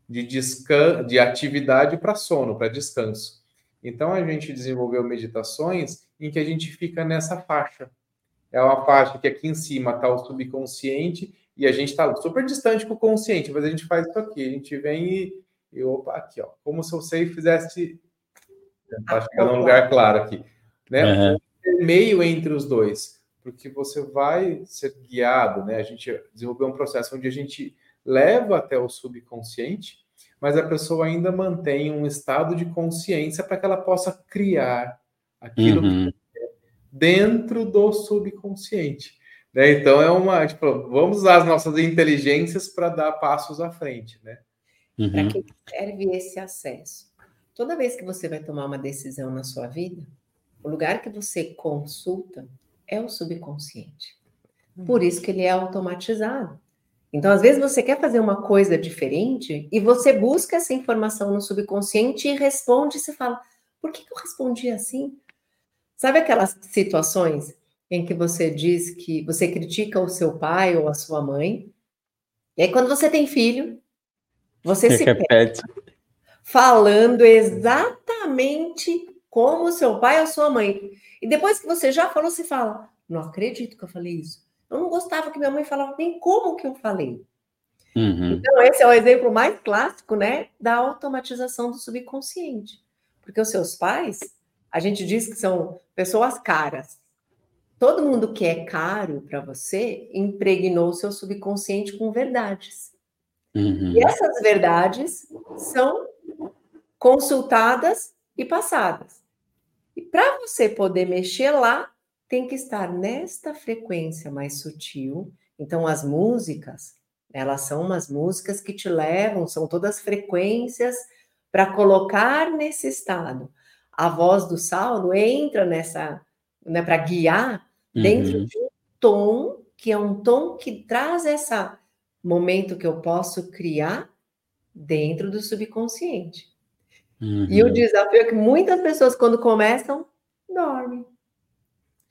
de atividade para sono, para descanso. Então, a gente desenvolveu meditações em que a gente fica nessa faixa. É uma faixa que aqui em cima está o subconsciente e a gente está super distante com o consciente, mas a gente faz isso aqui. A gente vem e opa, aqui, ó. Como se você fizesse... Está chegando num lugar claro aqui. Né? Meio entre os dois. Porque você vai ser guiado, né? A gente desenvolveu um processo onde a gente leva até o subconsciente, mas a pessoa ainda mantém um estado de consciência para que ela possa criar aquilo que é dentro do subconsciente. Né? Então, vamos usar as nossas inteligências para dar passos à frente. Né? Para que serve esse acesso? Toda vez que você vai tomar uma decisão na sua vida, o lugar que você consulta é o subconsciente. Por isso que ele é automatizado. Então, às vezes, você quer fazer uma coisa diferente e você busca essa informação no subconsciente e responde, e você fala, por que eu respondi assim? Sabe aquelas situações em que você diz que você critica o seu pai ou a sua mãe, e aí quando você tem filho, você se perde falando exatamente como o seu pai ou sua mãe. E depois que você já falou, você fala, não acredito que eu falei isso. Eu não gostava que minha mãe falava nem como que eu falei. Então, esse é o exemplo mais clássico, né, da automatização do subconsciente. Porque os seus pais, a gente diz que são pessoas caras. Todo mundo que é caro para você impregnou o seu subconsciente com verdades. E essas verdades são consultadas e passadas. E para você poder mexer lá, tem que estar nesta frequência mais sutil. Então, as músicas, elas são umas músicas que te levam, são todas frequências para colocar nesse estado. A voz do Saulo entra nessa, né, para guiar dentro de um tom, que é um tom que traz esse momento que eu posso criar dentro do subconsciente. E o desafio é que muitas pessoas, quando começam, dormem.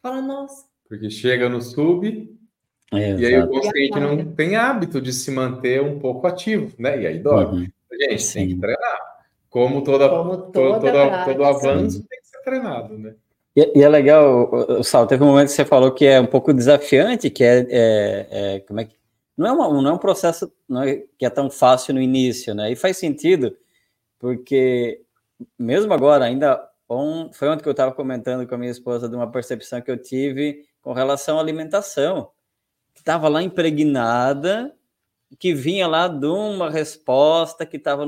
Fala, nossa. Porque chega no sub, e aí exato. o consciente não tem hábito de se manter um pouco ativo, né? E aí dorme. Gente, tem que Sim. treinar. Como Como toda todo prática. avanço tem que ser treinado, né? E é legal, Sal, teve um momento que você falou que é um pouco desafiante, que como é que... Não é um processo que é tão fácil no início, né? E faz sentido, porque mesmo agora, foi ontem que eu estava comentando com a minha esposa de uma percepção que eu tive com relação à alimentação, que estava lá impregnada, que vinha lá de uma resposta que estava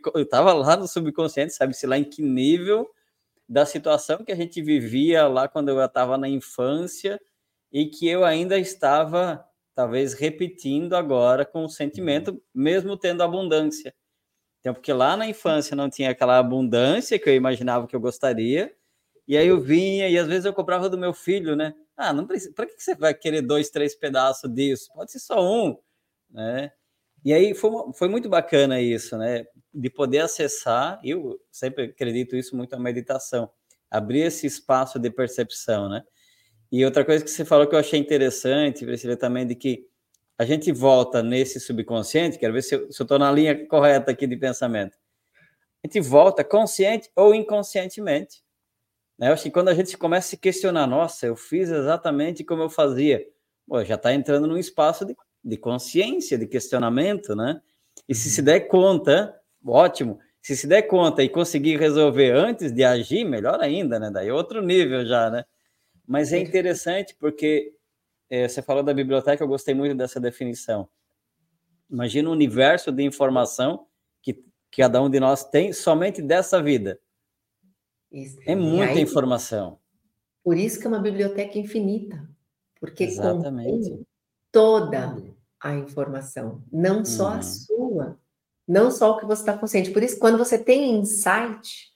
lá no subconsciente, sabe-se lá em que nível, da situação que a gente vivia lá quando eu estava na infância e que eu ainda estava, talvez, repetindo agora com o sentimento, mesmo tendo abundância. Então, porque lá na infância não tinha aquela abundância que eu imaginava que eu gostaria, e aí eu vinha, e às vezes eu comprava do meu filho, né? Ah, não precisa, para que você vai querer 2, 3 pedaços disso? Pode ser só um, né? E aí foi muito bacana isso, né? De poder acessar, eu sempre acredito isso muito na meditação, abrir esse espaço de percepção, né? E outra coisa que você falou que eu achei interessante, Priscila, também, de que a gente volta nesse subconsciente, quero ver se eu estou na linha correta aqui de pensamento, a gente volta consciente ou inconscientemente, né? Eu acho que quando a gente começa a se questionar, nossa, eu fiz exatamente como eu fazia, pô, já está entrando num espaço de consciência, de questionamento, né? E se der conta, ótimo. Se der conta e conseguir resolver antes de agir, melhor ainda, né? Daí outro nível já, né? Mas é interessante porque você falou da biblioteca, eu gostei muito dessa definição. Imagina um universo de informação que cada um de nós tem somente dessa vida. Isso. É muita informação. Por isso que é uma biblioteca infinita, porque Exatamente. contém toda a informação, não só a sua, não só o que você está consciente. Por isso, quando você tem insight,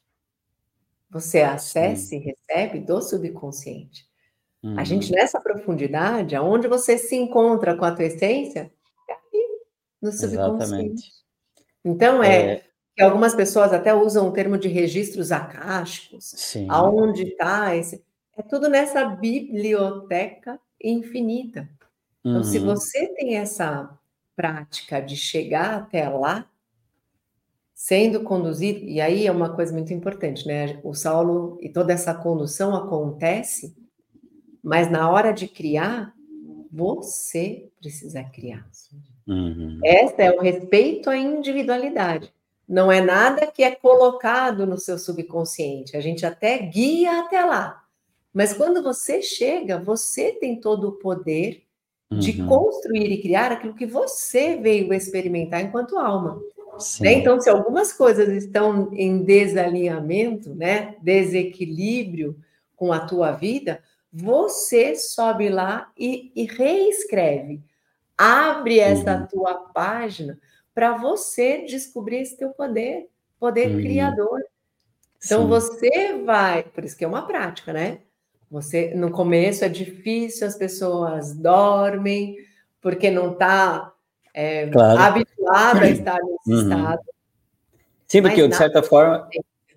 você acessa e recebe do subconsciente. A gente, nessa profundidade, aonde você se encontra com a tua essência, é ali, no subconsciente. Exatamente. Então, que algumas pessoas até usam o termo de registros akáshicos. Sim. Aonde está esse... É tudo nessa biblioteca infinita. Então, se você tem essa prática de chegar até lá, sendo conduzido, e aí é uma coisa muito importante, né? O Saulo e toda essa condução acontece, mas na hora de criar, você precisa criar. Esse é o respeito à individualidade. Não é nada que é colocado no seu subconsciente. A gente até guia até lá. Mas quando você chega, você tem todo o poder de construir e criar aquilo que você veio experimentar enquanto alma. Né? Então, se algumas coisas estão em desalinhamento, né? Desequilíbrio com a tua vida, você sobe lá e reescreve. Abre essa tua página para você descobrir esse teu poder criador. Então, você vai... Por isso que é uma prática, né? Você, no começo é difícil, as pessoas dormem, porque não está habituado a estar nesse estado. Sim, porque eu, de certa forma,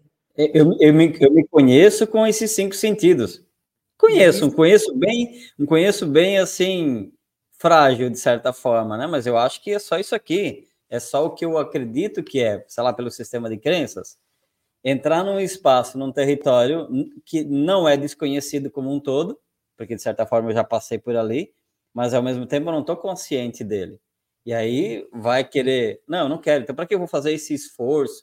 eu me conheço com esses 5 sentidos. Um conheço bem, assim, frágil, de certa forma, né? Mas eu acho que é só isso aqui. É só o que eu acredito que é, sei lá, pelo sistema de crenças. Entrar num espaço, num território que não é desconhecido como um todo, porque, de certa forma, eu já passei por ali, mas, ao mesmo tempo, eu não estou consciente dele. E aí vai querer... Não quero. Então, para que eu vou fazer esse esforço?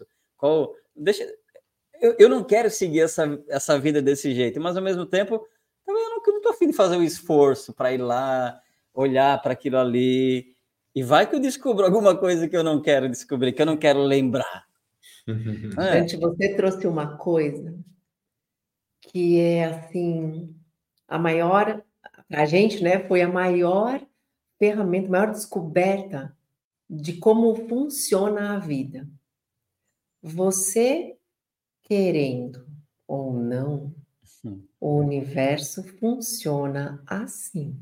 Eu não quero seguir essa vida desse jeito, mas, ao mesmo tempo, também eu não estou afim de fazer o esforço para ir lá, olhar para aquilo ali, e vai que eu descubro alguma coisa que eu não quero descobrir, que eu não quero lembrar. Gente, você trouxe uma coisa que é, assim, a maior... Para a gente, né? Foi a maior ferramenta, a maior descoberta de como funciona a vida. Você querendo ou não, o universo funciona assim.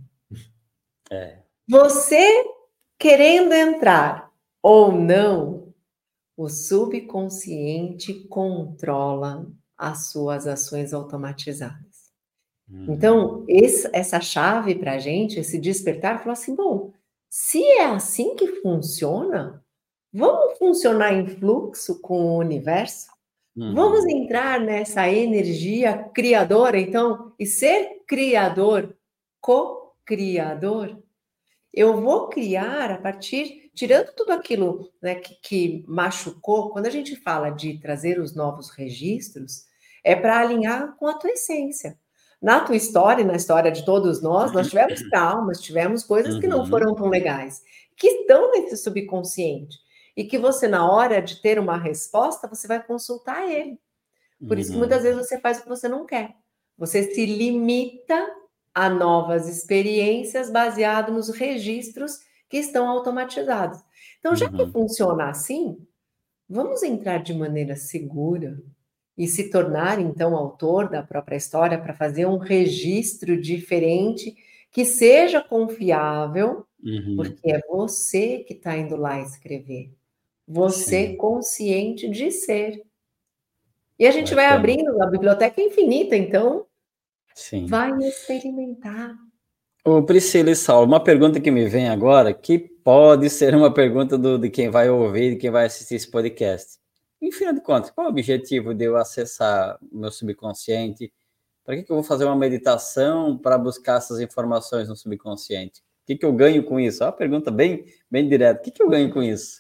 Você querendo entrar ou não, o subconsciente controla as suas ações automatizadas. Então, essa chave para a gente, esse despertar, falou assim, bom, se é assim que funciona, vamos funcionar em fluxo com o universo? Vamos entrar nessa energia criadora, então, e ser criador, co-criador? Eu vou criar a partir, tirando tudo aquilo, né, que machucou, quando a gente fala de trazer os novos registros, é para alinhar com a tua essência. Na tua história, na história de todos nós tivemos traumas, tivemos coisas que não foram tão legais, que estão nesse subconsciente, e que você, na hora de ter uma resposta, você vai consultar ele. Por isso que muitas vezes você faz o que você não quer. Você se limita a novas experiências baseado nos registros que estão automatizados. Então, já que funciona assim, vamos entrar de maneira segura e se tornar, então, autor da própria história para fazer um registro diferente, que seja confiável, porque é você que está indo lá escrever. Você consciente de ser. E a gente vai abrindo a biblioteca infinita, então vai experimentar. Ô, Priscila e Saulo, uma pergunta que me vem agora, que pode ser uma pergunta de quem vai ouvir, de quem vai assistir esse podcast. Enfim, de contas, qual é o objetivo de eu acessar o meu subconsciente? Para que eu vou fazer uma meditação para buscar essas informações no subconsciente? O que eu ganho com isso? É uma pergunta bem direta. O que eu ganho com isso?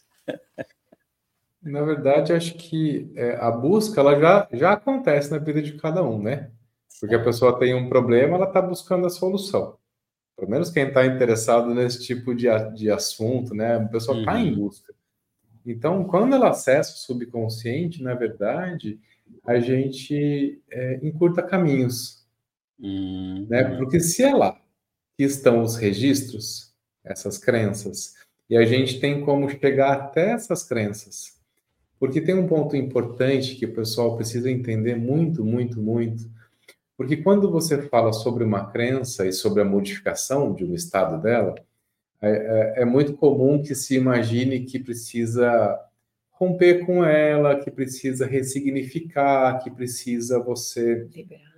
Na verdade, acho que a busca ela já acontece na vida de cada um, né? Porque a pessoa tem um problema, ela está buscando a solução. Pelo menos quem está interessado nesse tipo de assunto, né? A pessoa está em busca. Então, quando ela acessa o subconsciente, na verdade, a gente encurta caminhos, né? Porque se é lá que estão os registros, essas crenças, e a gente tem como chegar até essas crenças. Porque tem um ponto importante que o pessoal precisa entender muito, muito, muito. Porque quando você fala sobre uma crença e sobre a modificação de um estado dela, é muito comum que se imagine que precisa romper com ela, que precisa ressignificar, que precisa você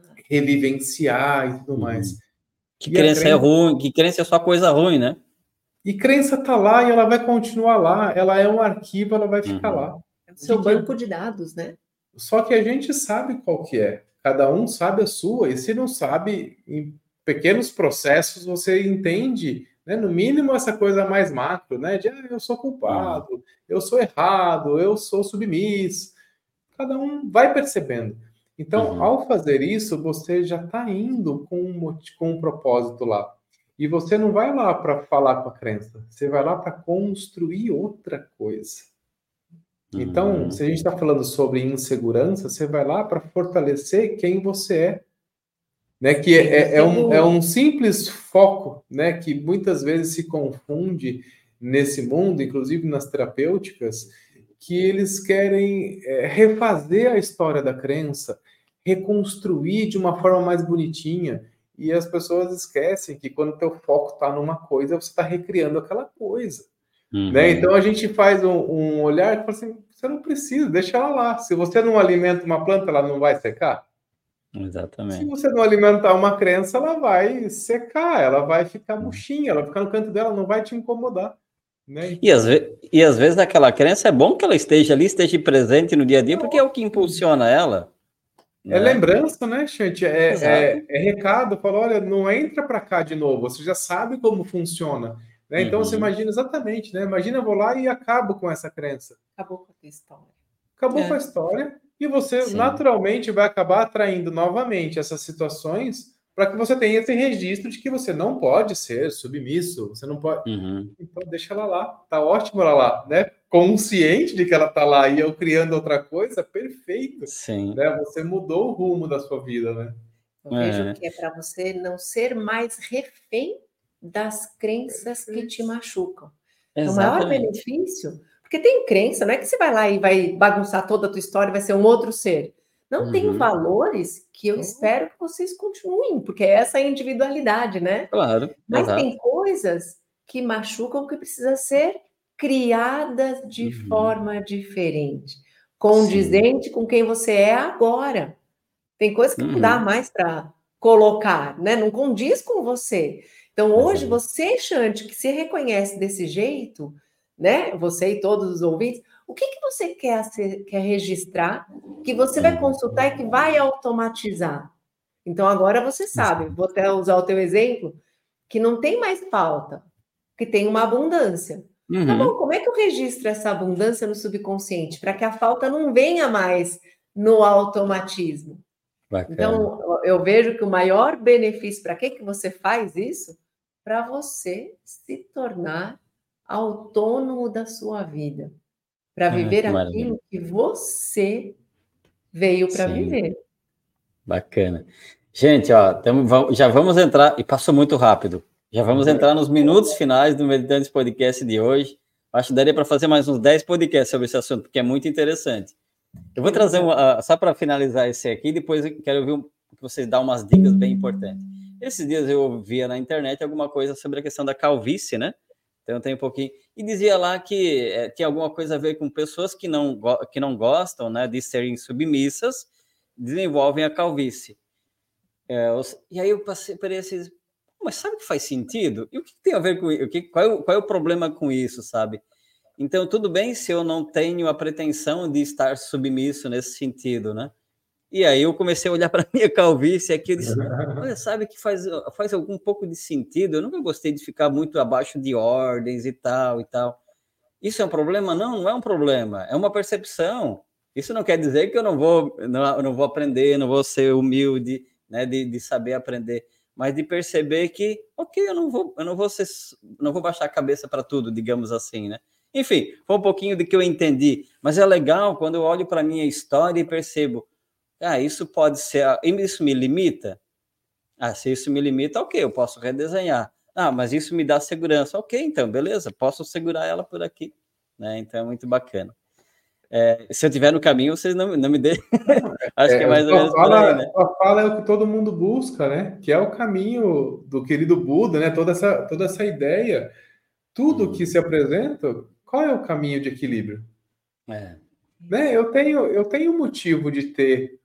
revivenciar e tudo mais. Que crença é ruim, que crença é só coisa ruim, né? E crença está lá e ela vai continuar lá, ela é um arquivo, ela vai ficar lá. É o seu banco de dados, né? Só que a gente sabe qual que é. Cada um sabe a sua, e se não sabe, em pequenos processos você entende, né, no mínimo essa coisa mais macro, né, de eu sou culpado, eu sou errado, eu sou submisso. Cada um vai percebendo. Então, ao fazer isso, você já está indo com um propósito lá. E você não vai lá para falar com a crença, você vai lá para construir outra coisa. Então, se a gente está falando sobre insegurança, você vai lá para fortalecer quem você é. Né? Que é um simples foco, né? Que muitas vezes se confunde nesse mundo, inclusive nas terapêuticas, que eles querem refazer a história da crença, reconstruir de uma forma mais bonitinha. E as pessoas esquecem que quando o teu foco está numa coisa, você está recriando aquela coisa. Né? Então a gente faz um olhar e fala assim, você não precisa, deixa ela lá. Se você não alimenta uma planta, ela não vai secar? Exatamente. Se você não alimentar uma crença, ela vai secar, ela vai ficar murchinha, ela vai ficar no canto dela, não vai te incomodar. Né? E às vezes aquela crença é bom que ela esteja ali, esteja presente no dia a dia, porque é o que impulsiona ela. É lembrança, né, Xante? É recado, fala, olha, não entra para cá de novo, você já sabe como funciona. Né? Então você imagina exatamente, né? Imagina eu vou lá e acabo com essa crença. Acabou com a história. Acabou com a história e você naturalmente vai acabar atraindo novamente essas situações para que você tenha esse registro de que você não pode ser submisso, você não pode. Então deixa ela lá, tá ótimo ela lá, né? Consciente de que ela tá lá e eu criando outra coisa, perfeito. Sim. Né? Você mudou o rumo da sua vida, né? Eu vejo que é para você não ser mais refém das crenças que te machucam. Então, o maior benefício, porque tem crença, não é que você vai lá e vai bagunçar toda a tua história, vai ser um outro ser. Não, tem valores que eu espero que vocês continuem, porque essa é a individualidade, né? Claro. Mas tem coisas que machucam que precisam ser criadas de forma diferente, condizente com quem você é agora. Tem coisas que não dá mais para colocar, né? Não condiz com você. Então, hoje, você, Xande, que se reconhece desse jeito, né? Você e todos os ouvintes, o que você quer registrar, que você vai consultar e que vai automatizar? Então, agora você sabe, vou até usar o teu exemplo, que não tem mais falta, que tem uma abundância. Tá bom, como é que eu registro essa abundância no subconsciente, para que a falta não venha mais no automatismo? Bacana. Então, eu vejo que o maior benefício, para que você faz isso? Para você se tornar autônomo da sua vida, para viver aquilo que você veio para viver. Bacana. Gente, ó, já vamos entrar, e passou muito rápido, já vamos entrar nos minutos finais do Meditantes Podcast de hoje. Acho que daria para fazer mais uns 10 podcasts sobre esse assunto, porque é muito interessante. Eu vou trazer só para finalizar esse aqui, depois eu quero ouvir que vocês dão umas dicas bem importantes. Esses dias eu via na internet alguma coisa sobre a questão da calvície, né? Então tem um pouquinho. E dizia lá que tinha alguma coisa a ver com pessoas que não gostam, né, de serem submissas, desenvolvem a calvície. E aí eu parei assim, mas sabe o que faz sentido? E o que tem a ver com isso? Qual é o problema com isso, sabe? Então, tudo bem se eu não tenho a pretensão de estar submisso nesse sentido, né? E aí eu comecei a olhar para a minha calvície aqui e disse, olha, sabe que faz algum pouco de sentido, eu nunca gostei de ficar muito abaixo de ordens e tal. Isso é um problema? Não é um problema, é uma percepção. Isso não quer dizer que eu não vou aprender, não vou ser humilde, né, de saber aprender, mas de perceber que, ok, eu não vou baixar a cabeça para tudo, digamos assim, né? Enfim, foi um pouquinho do que eu entendi, mas é legal quando eu olho para a minha história e percebo, isso pode ser, isso me limita? Se isso me limita, ok, eu posso redesenhar. Mas isso me dá segurança, ok, então, beleza, posso segurar ela por aqui, né? Então é muito bacana. Se eu estiver no caminho, vocês não me deixem. Acho que é mais ou menos por aí, né? A fala é o que todo mundo busca, né? Que é o caminho do querido Buda, né? Toda essa ideia, tudo que se apresenta, qual é o caminho de equilíbrio? Né? Eu tenho motivo de ter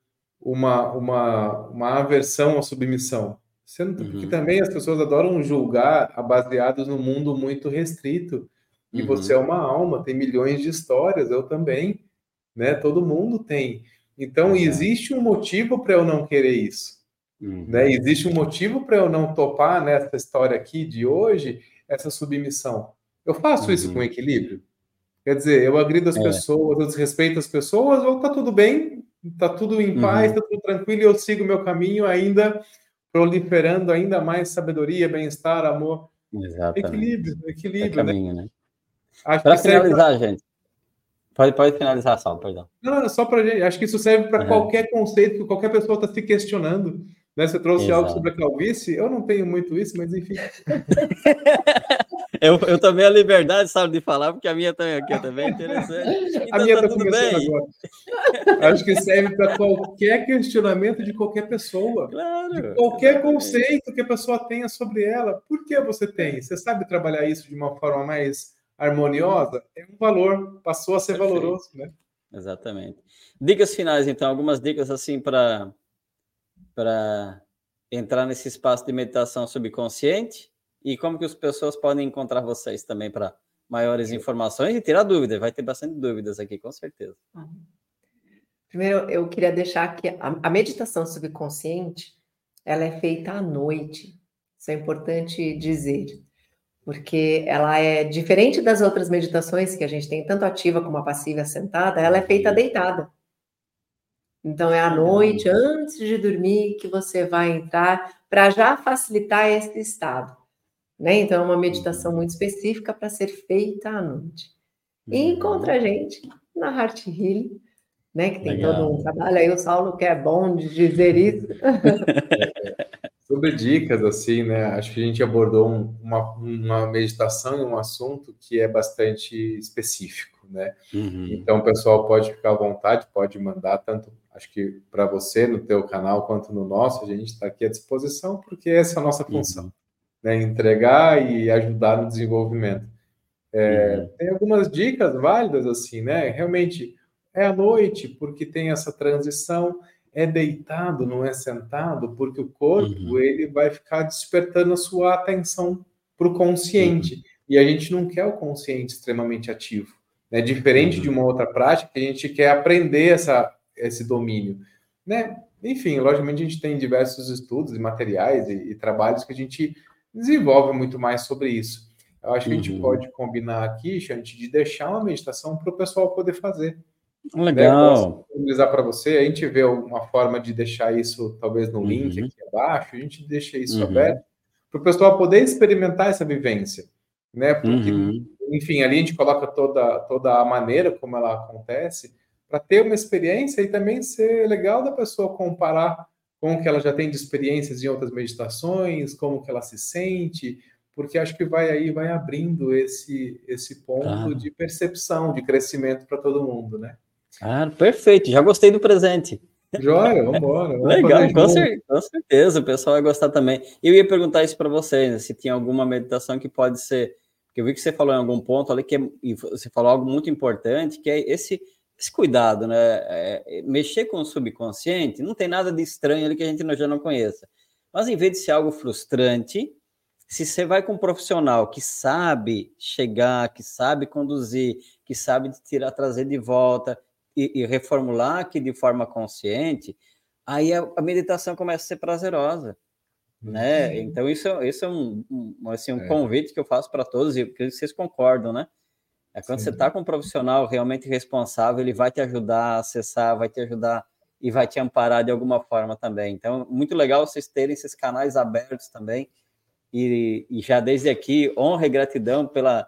uma aversão à submissão. Porque também as pessoas adoram julgar baseados no mundo muito restrito. E você é uma alma, tem milhões de histórias, eu também, né? Todo mundo tem. Então, existe um motivo para eu não querer isso. Né? Existe um motivo para eu não topar nessa história aqui de hoje, essa submissão. Eu faço isso com equilíbrio? Quer dizer, eu agrido as pessoas, eu desrespeito as pessoas, ou tá tudo bem, tá tudo em paz, tá tudo tranquilo, e eu sigo o meu caminho ainda proliferando ainda mais sabedoria, bem-estar, amor. Exatamente. Equilíbrio, caminho, né? Para finalizar, gente. Pode finalizar, Saulo, perdão. Não, só para gente. Acho que isso serve para qualquer conceito que qualquer pessoa está se questionando. Né? Você trouxe algo sobre a calvície. Eu não tenho muito isso, mas enfim. eu tomei a liberdade, sabe, de falar, porque a minha aqui também é interessante. Então, a minha está começando agora. Acho que serve para qualquer questionamento de qualquer pessoa. Claro, de qualquer conceito que a pessoa tenha sobre ela. Por que você tem? Você sabe trabalhar isso de uma forma mais harmoniosa? É um valor, passou a ser valoroso, né? Exatamente. Dicas finais, então, algumas dicas assim para entrar nesse espaço de meditação subconsciente e como que as pessoas podem encontrar vocês também para maiores informações e tirar dúvidas. Vai ter bastante dúvidas aqui, com certeza. Primeiro, eu queria deixar que a meditação subconsciente, ela é feita à noite. Isso é importante dizer, porque ela é diferente das outras meditações que a gente tem, tanto ativa como a passiva sentada, ela é feita deitada. Então, é à noite, antes de dormir, que você vai entrar para já facilitar esse estado. Né? Então, é uma meditação muito específica para ser feita à noite. E encontra a gente na Heart Healing, né? Que tem todo um trabalho aí, o Saulo que é bom de dizer isso. Sobre dicas, assim, né? Acho que a gente abordou uma meditação e um assunto que é bastante específico, né? Então, o pessoal pode ficar à vontade, pode mandar tanto, acho que para você, no teu canal, quanto no nosso, a gente está aqui à disposição, porque essa é a nossa função, né? Entregar e ajudar no desenvolvimento. Tem algumas dicas válidas, assim, né? Realmente, é à noite, porque tem essa transição, é deitado, não é sentado, porque o corpo ele vai ficar despertando a sua atenção para o consciente. E a gente não quer o consciente extremamente ativo. Né? Diferente de uma outra prática, a gente quer aprender esse domínio. Né? Enfim, logicamente a gente tem diversos estudos e materiais e trabalhos que a gente desenvolve muito mais sobre isso. Eu acho que a gente pode combinar aqui, gente, de deixar uma meditação para o pessoal poder fazer. Legal. Né? Posso disponibilizar para você, a gente vê uma forma de deixar isso, talvez no link aqui abaixo, a gente deixa isso aberto, para o pessoal poder experimentar essa vivência. Né? Porque, enfim, ali a gente coloca toda a maneira como ela acontece, para ter uma experiência e também ser legal da pessoa comparar com o que ela já tem de experiências em outras meditações, como que ela se sente, porque acho que vai abrindo esse ponto de percepção, de crescimento para todo mundo, né? Ah, perfeito, já gostei do presente. Joia, vamos embora. Legal, com certeza, o pessoal vai gostar também. Eu ia perguntar isso para vocês, né, se tinha alguma meditação que pode ser, porque eu vi que você falou em algum ponto ali, e você falou algo muito importante, que é esse cuidado, né? Mexer com o subconsciente, não tem nada de estranho ali que a gente já não conheça. Mas em vez de ser algo frustrante, se você vai com um profissional que sabe chegar, que sabe conduzir, que sabe trazer de volta e reformular aqui de forma consciente, aí a meditação começa a ser prazerosa, né? Então, isso é um convite que eu faço para todos, e que vocês concordam, né? Quando você está com um profissional realmente responsável, ele vai te ajudar a acessar, vai te ajudar e vai te amparar de alguma forma também. Então, muito legal vocês terem esses canais abertos também, e já desde aqui, honra e gratidão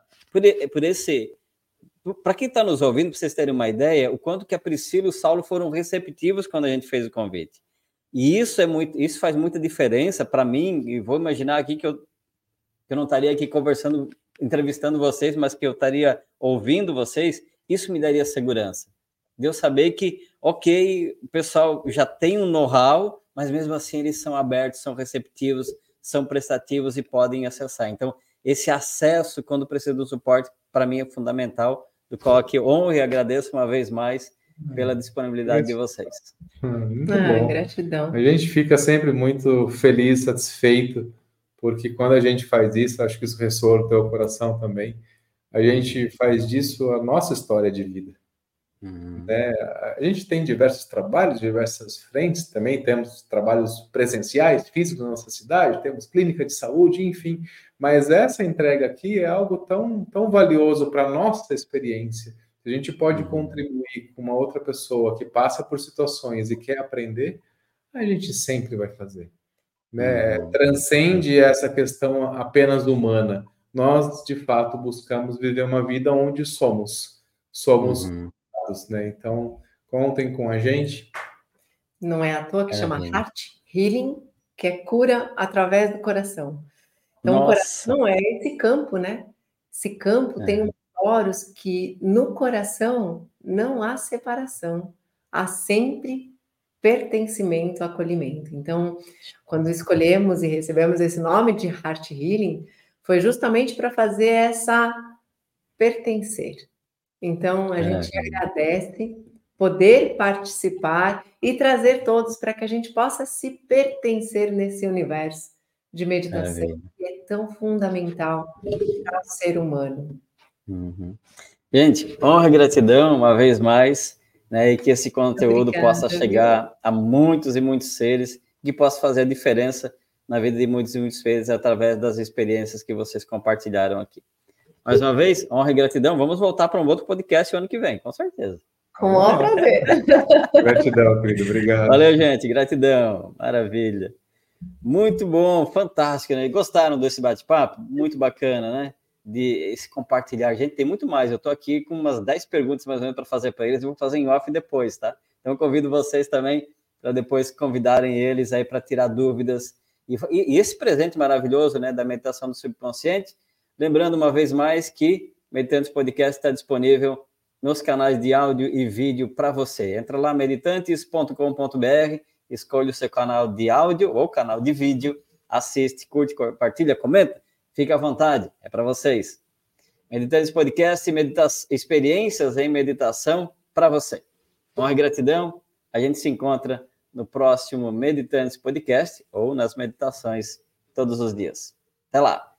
por esse... Para quem está nos ouvindo, para vocês terem uma ideia, o quanto que a Priscila e o Saulo foram receptivos quando a gente fez o convite. E isso faz muita diferença para mim, e vou imaginar aqui que eu não estaria aqui conversando, entrevistando vocês, mas que eu estaria ouvindo vocês, isso me daria segurança. De eu saber que, ok, o pessoal já tem um know-how, mas mesmo assim eles são abertos, são receptivos, são prestativos e podem acessar. Então, esse acesso, quando precisa do suporte, para mim é fundamental, do qual aqui honro e agradeço uma vez mais pela disponibilidade de vocês. Muito bom. Gratidão. A gente fica sempre muito feliz, satisfeito, porque quando a gente faz isso, acho que isso ressoa no teu coração também, a gente faz disso a nossa história de vida. Né? A gente tem diversos trabalhos, diversas frentes, também temos trabalhos presenciais, físicos na nossa cidade, temos clínica de saúde, enfim, mas essa entrega aqui é algo tão, tão valioso para a nossa experiência. A gente pode contribuir com uma outra pessoa que passa por situações e quer aprender, a gente sempre vai fazer. Né? Transcende essa questão apenas humana. Nós, de fato, buscamos viver uma vida onde somos né? Então, contem com a gente. Não é à toa que chama Heart Healing, que é cura através do coração. Então, o coração é esse campo, né? Esse campo tem poros que no coração não há separação, há sempre pertencimento, acolhimento. Então, quando escolhemos e recebemos esse nome de Heart Healing, foi justamente para fazer essa pertencer. Então, a gente agradece poder participar e trazer todos para que a gente possa se pertencer nesse universo de meditação que é tão fundamental para o ser humano. Gente, honra e gratidão uma vez mais, né, e que esse conteúdo possa chegar a muitos e muitos seres, que possa fazer a diferença na vida de muitos e muitos seres através das experiências que vocês compartilharam aqui. Mais uma vez, honra e gratidão. Vamos voltar para um outro podcast o ano que vem, com certeza. Com o maior prazer. Gratidão, querido. Obrigado. Valeu, gente. Gratidão. Maravilha. Muito bom, fantástico, né? Gostaram desse bate-papo? Muito bacana, né? De esse compartilhar. Gente, tem muito mais. Eu estou aqui com umas 10 perguntas mais ou menos para fazer para eles. Eu vou fazer em off depois, tá? Então, eu convido vocês também para depois convidarem eles aí para tirar dúvidas. E esse presente maravilhoso, né, da meditação do subconsciente. Lembrando uma vez mais que Meditantes Podcast está disponível nos canais de áudio e vídeo para você. Entra lá, meditantes.com.br, escolhe o seu canal de áudio ou canal de vídeo, assiste, curte, compartilha, comenta, fica à vontade, é para vocês. Meditantes Podcast, experiências em meditação para você. Honra e gratidão, a gente se encontra no próximo Meditantes Podcast ou nas meditações todos os dias. Até lá!